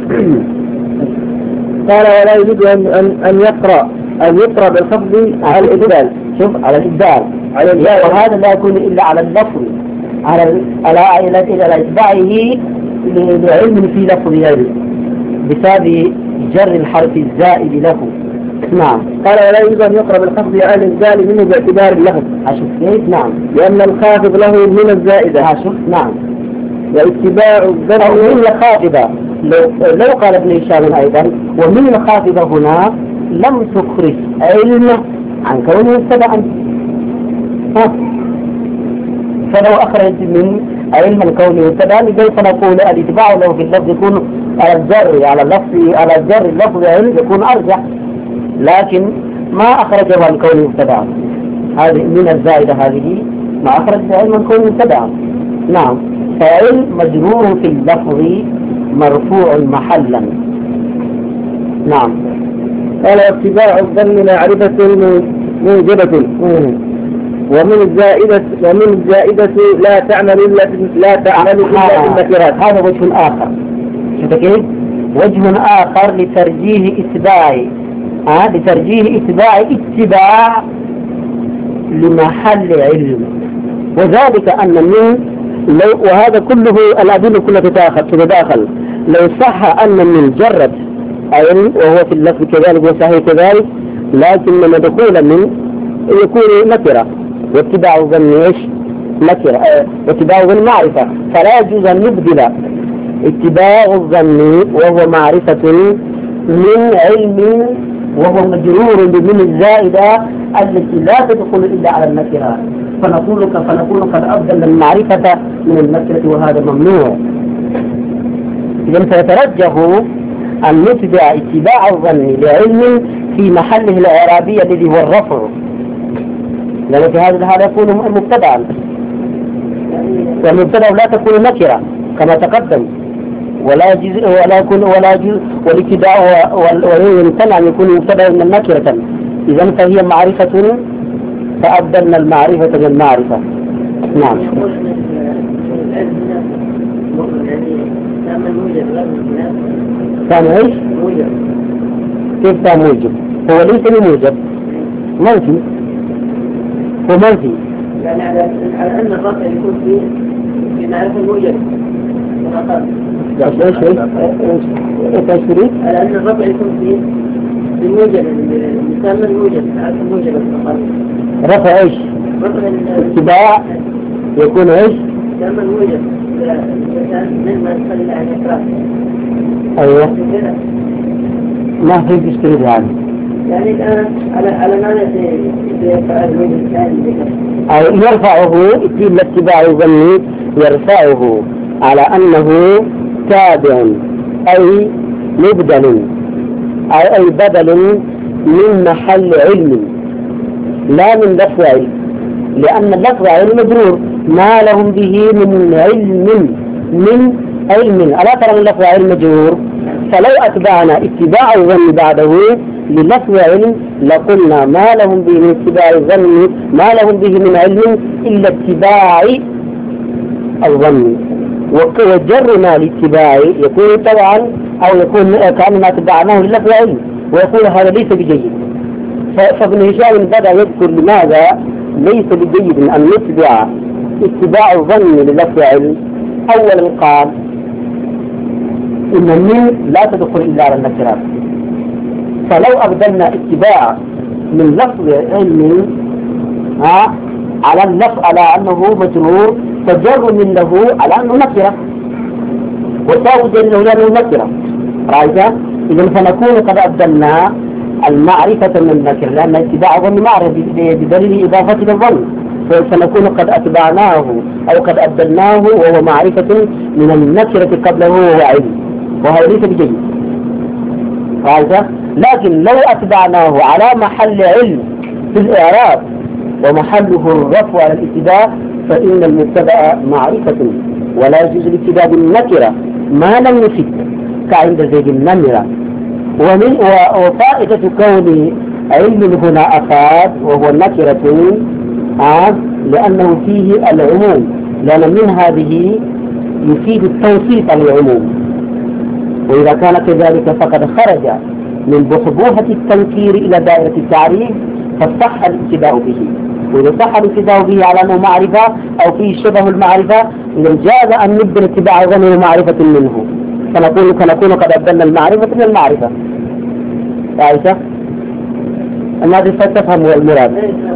قال ولا يجب أن أن يقرأ أن يقرأ بالخفض على الإبدال. شوف على الإبدال على الإبدال وهذا لا يكون إلا على اللفظ على على إلى إلى إتباعه لعلم في لفظ غيره بسبب جر الحرف الزائد له. نعم. قال ولا يجب أن يقرأ بالخفض على الإبدال منه باعتبار اللفظ. أشوف كيف؟ نعم. لأن الخافض له من الزائدة. أشوف. نعم. واتباع الضرب من الخافضة. لو لو قال ابن هشام أيضا ومن الخافضة هنا لم تخرج علم عن كونه مبتدأ. فلو أخرج من علم كونه مبتدأ لذلك نقول الاتباع له في اللفظ يكون على الجر على اللفظ على الجر اللفظ علم يكون أرجح، لكن ما أخرجه عن كونه مبتدأ. هذه من الزائدة هذه ما أخرج علم عن كونه مبتدأ. نعم. فعلم مجرور في اللفظ مرفوع محلا. نعم. قال اتباع الظن معرفة موجبة ومن الزائدة ومن الزائدة لا تعمل إلا لا تعمل إلا بالنكرات. هذا وجه آخر. شوف كيف؟ وجه آخر لترجيح اتباع ها آه لترجيح اتباع اتباع لمحل علم، وذلك أن من لو وهذا كله الأدلة كلها تتداخل. لو صح أن من جرت علم وهو في اللفظ كذلك وصحيح كذلك، لكن من دخول من يكون نكرة واتباع الظن ايش؟ نكرة اه واتباع الظن معرفة، فلا يجوز أن نبدل اتباع الظن وهو معرفة من علم وهو مجرور بمن الزائدة التي لا تدخل إلا على النكرة، فنقول فنقول قد أبدل المعرفة من النكرة وهذا ممنوع. إذا سيترجح أن نتبع اتباع الظن لعلم في محله الإعرابي الذي هو الرفع، لأن في هذا الحال يكون مبتدأ والمبتدأ لا تكون نكرة كما تقدم، ولا يجوز ولا يكون ولا يجوز والابتداء ويمتنع أن يكون مبتدأ من نكرة. إذا فهي معرفة فأبدلنا المعرفة بالمعرفة. نعم. كان ايش؟ كيف كان موجب؟ هو ليس بموجب، منفي، هو منفي. يعني على أن الرفع يكون في في معرفة الموجب. ايش ايش ايش تريد؟ على أن الرفع يكون في في الموجب، المسمى الموجب، معرفة الموجب الفقط. رفع ايش؟ رفع اتباع يكون ايش؟ مسمى الموجب. من ما تخلي عن إكراه. أيوة. ما في تشتري هذا. يعني الآن على على ماذا يرفع الموجب الثاني؟ أو يرفعه الاتباع الظني يرفعه على أنه تابع أي مبدل أو أي بدل من محل علم لا من لفظ علم، لأن اللفظ علم مجرور ما لهم به من علم من علم. ألا ترى من لفظ علم مجرور؟ فلو أتبعنا اتباع الظن بعده للفظ علم لقلنا ما لهم به من اتباع الظن ما لهم به من علم إلا اتباع الظن، وجرنا الاتباع يكون طبعا أو يكون كأننا اتبعناه للفظ علم ويقول هذا ليس بجيد. فابن هشام بدأ يذكر لماذا ليس بجيد أن نتبع اتباع الظن للفظ علم أولا قال إن من لا تدخل إلا على النكرات، فلو أبدلنا اتباع من لفظ علم ها على اللفظ على أنه مجرور فجر من له على أنه نكرة وتاو دليل له نكرة، رأيت؟ إذا فنكون قد أبدلنا المعرفة من النكرة، لأن اتباع ظن معرفة بدليل إضافة الظن، فنكون قد أتبعناه أو قد أبدلناه وهو معرفة من النكرة قبله وهو علم، وهذا ليس بجيد، رأيت؟ لكن لو أتبعناه على محل علم في الإعراب ومحله الرفع على الابتداء فإن المبتدأ معرفة ولا يجوز الابتداء بالنكرة ما لم يفد كعند زيد النمرة. ومن وفائدة كون علم هنا أفاد وهو نكرة آه لأنه فيه العموم، لأن من هذه يفيد التوصيف على العموم، وإذا كان كذلك فقد خرج من بحبوحة التنكير إلى دائرة التعريف فصح الابتداء به، وإذا صح الابتداء به على أنه معرفة أو فيه شبه المعرفة إذا جاز أن نبدل اتباع ظنه معرفة منه، فنقول كنكون قد أبدلنا المعرفة من المعرفة. عائشة الذي ستفهم المراد.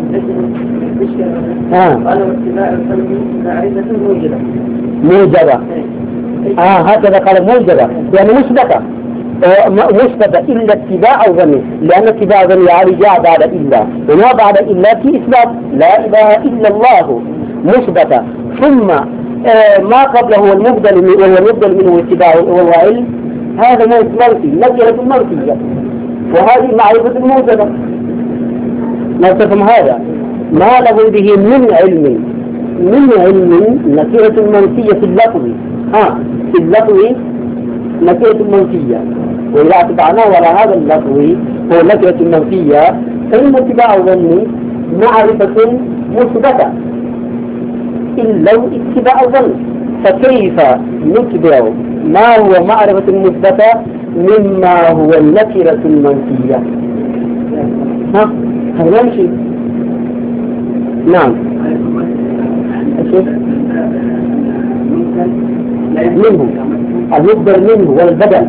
آه. قالوا اتباع القلب معرفة موجبة. موجبة. آه هكذا قال موجبة يعني مثبتة مثبتة إلا اتباع ظني، لأن اتباع ظني يعني جاء بعد إلا، وما بعد إلا في إثبات لا إله إلا الله مثبتة، ثم آه ما قبله هو المبدل وهو المبدل منه اتباع وهو علم، هذا منفي نكرة منفية، وهذه معرفة موجبة. ما تفهم هذا؟ ما له به من علم من علم نكرة منفية في اللفظ، ها في اللفظ نكرة منفية، وإذا اتبعناه على هذا اللفظ هو نكرة منفية فإن اتباع ظني معرفة مثبتة إلا اتباع ظن، فكيف نتبع ما هو معرفة مثبتة مما هو النكرة المنفية؟ ها هذا يمشي. نعم منه المبدل منه والبدل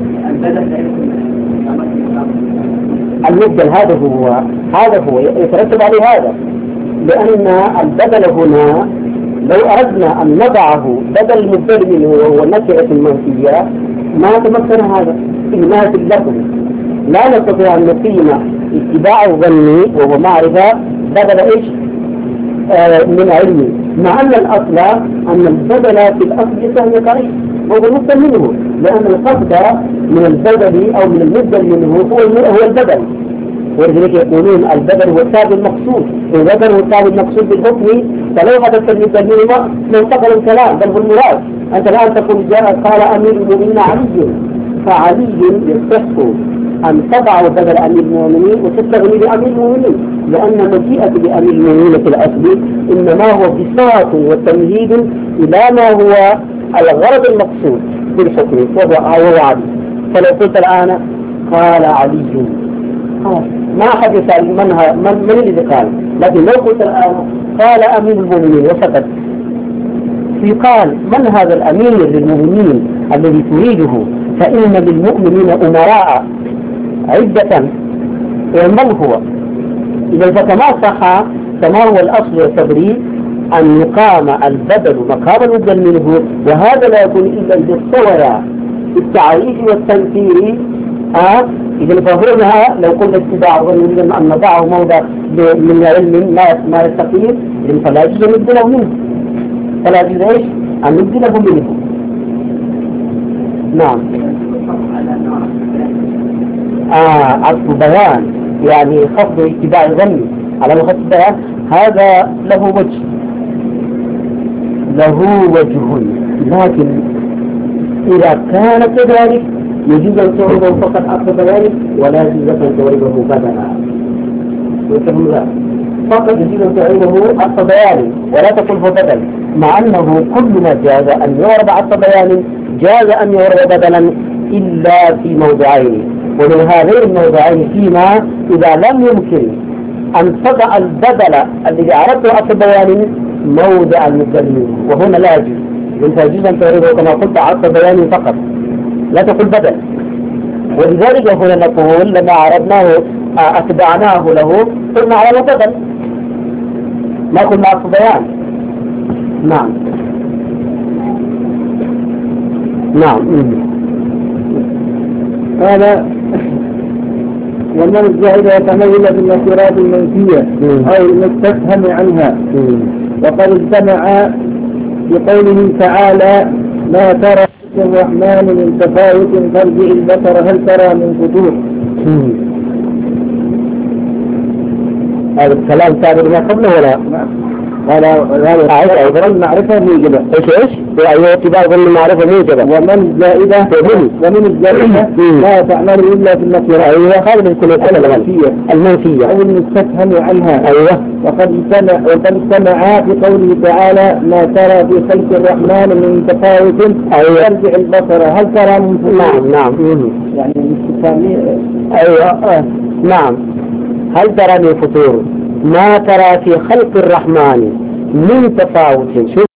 المبدل هذا هو هذا هو يترتب عليه هذا، لأن البدل هنا لو أردنا أن نضعه بدل المبدل منه وهو النكرة المنفية ما تمكن هذا إنها في اللفظ، لا نستطيع أن نقيم اتباع ظني وهو معرفة بدل إيش آه من علمي، مع أن الأصل أن البدل في الأصل يسمى قريب وهو المبدل منه، لأن القصد من البدل أو من المبدل منه هو هو البدل، ولذلك يقولون البدل هو التابع المقصود، والبدل هو التابع المقصود بالحكم، فلو حدث المبدل منه ما انتقل الكلام بل هو المراد. أنت الآن تقول جاء قال أمير المؤمنين علي، فعلي يصح أن تضع بدل أمير المؤمنين وتستغني بأمير المؤمنين، لأن مجيئة بأمير المؤمنين في الأصل إنما هو بساط وتمهيد إلى ما هو الغرض المقصود بالحكم وهو علي. فلو قلت الآن قال علي ما حدث من, من, من الذي قال، لكن لو قلت الآن قال أمير المؤمنين وسكت، يقال من هذا الأمير للمؤمنين الذي تريده؟ فإن للمؤمنين أمراء عدة، ومن هو؟ إذا فكما صح كما هو الأصل والتبريد أن يقام البدل مقام المبدل منه، وهذا لا يكون إلا إذا استوى التعريف والتنكير. آه إذا فهمها لو قلنا اتباع ظن أن نضعه موضع من علم ما ما يستقيم، إذا فلا يجوز أن نبدله منه، فلا يجوز إيش أن نبدله منه. نعم. آه عطف بيان يعني خفض اتباع ظني على خفض بيان، هذا له وجه له وجه لكن إذا كان كذلك يجوز أن تعرضه فقط عطف بيان ولا يجوز أن تعرضه بدلا، وكم ذا فقط يجوز أن تعرضه عطف بيان ولا تقله بدل، مع أنه كل ما جاز أن يعرض عطف بيان جاز أن يعرض بدلا إلا في موضعين، ومن هذين الموضعين فيما إذا لم يمكن أن تضع البدل الذي عرضته عطف بيان موضع المبدل منه، وهنا لا يجوز انت يجوز ان تعرفه كما قلت عطف بياني فقط، لا تقول بدل. ولذلك هنا نقول لما عرضناه اتبعناه له قلنا على بدل، ما قلنا عطف بيان. نعم نعم. قال ومن الزائد يتميز بالنكرات المنفية أو المستفهم عنها. وقد اجتمع بقوله تعالى ما ترى في الرحمن من تفاوت فارجع البصر هل ترى من فتور. هذا الكلام ثابت ما قبله ولا؟ قال هذا أيضا المعرفة موجبة. ايش ايش؟ يعني اتباع ظن المعرفة موجبة. ومن زائدة ومن الزائدة لا تعمل إلا في النكرة. أيوة هذا بيكون المنفية المنفية أو المستفهم عنها. أيوة. وقد اجتمع وقد اجتمع في قوله تعالى ما ترى في خلق الرحمن من تفاوت أيوة. ارجع البصر هل ترى من فتور. نعم نعم. يعني الاستفهامية. أيوة آه. نعم. هل ترى من فتور؟ ما ترى في خلق الرحمن من تفاوت.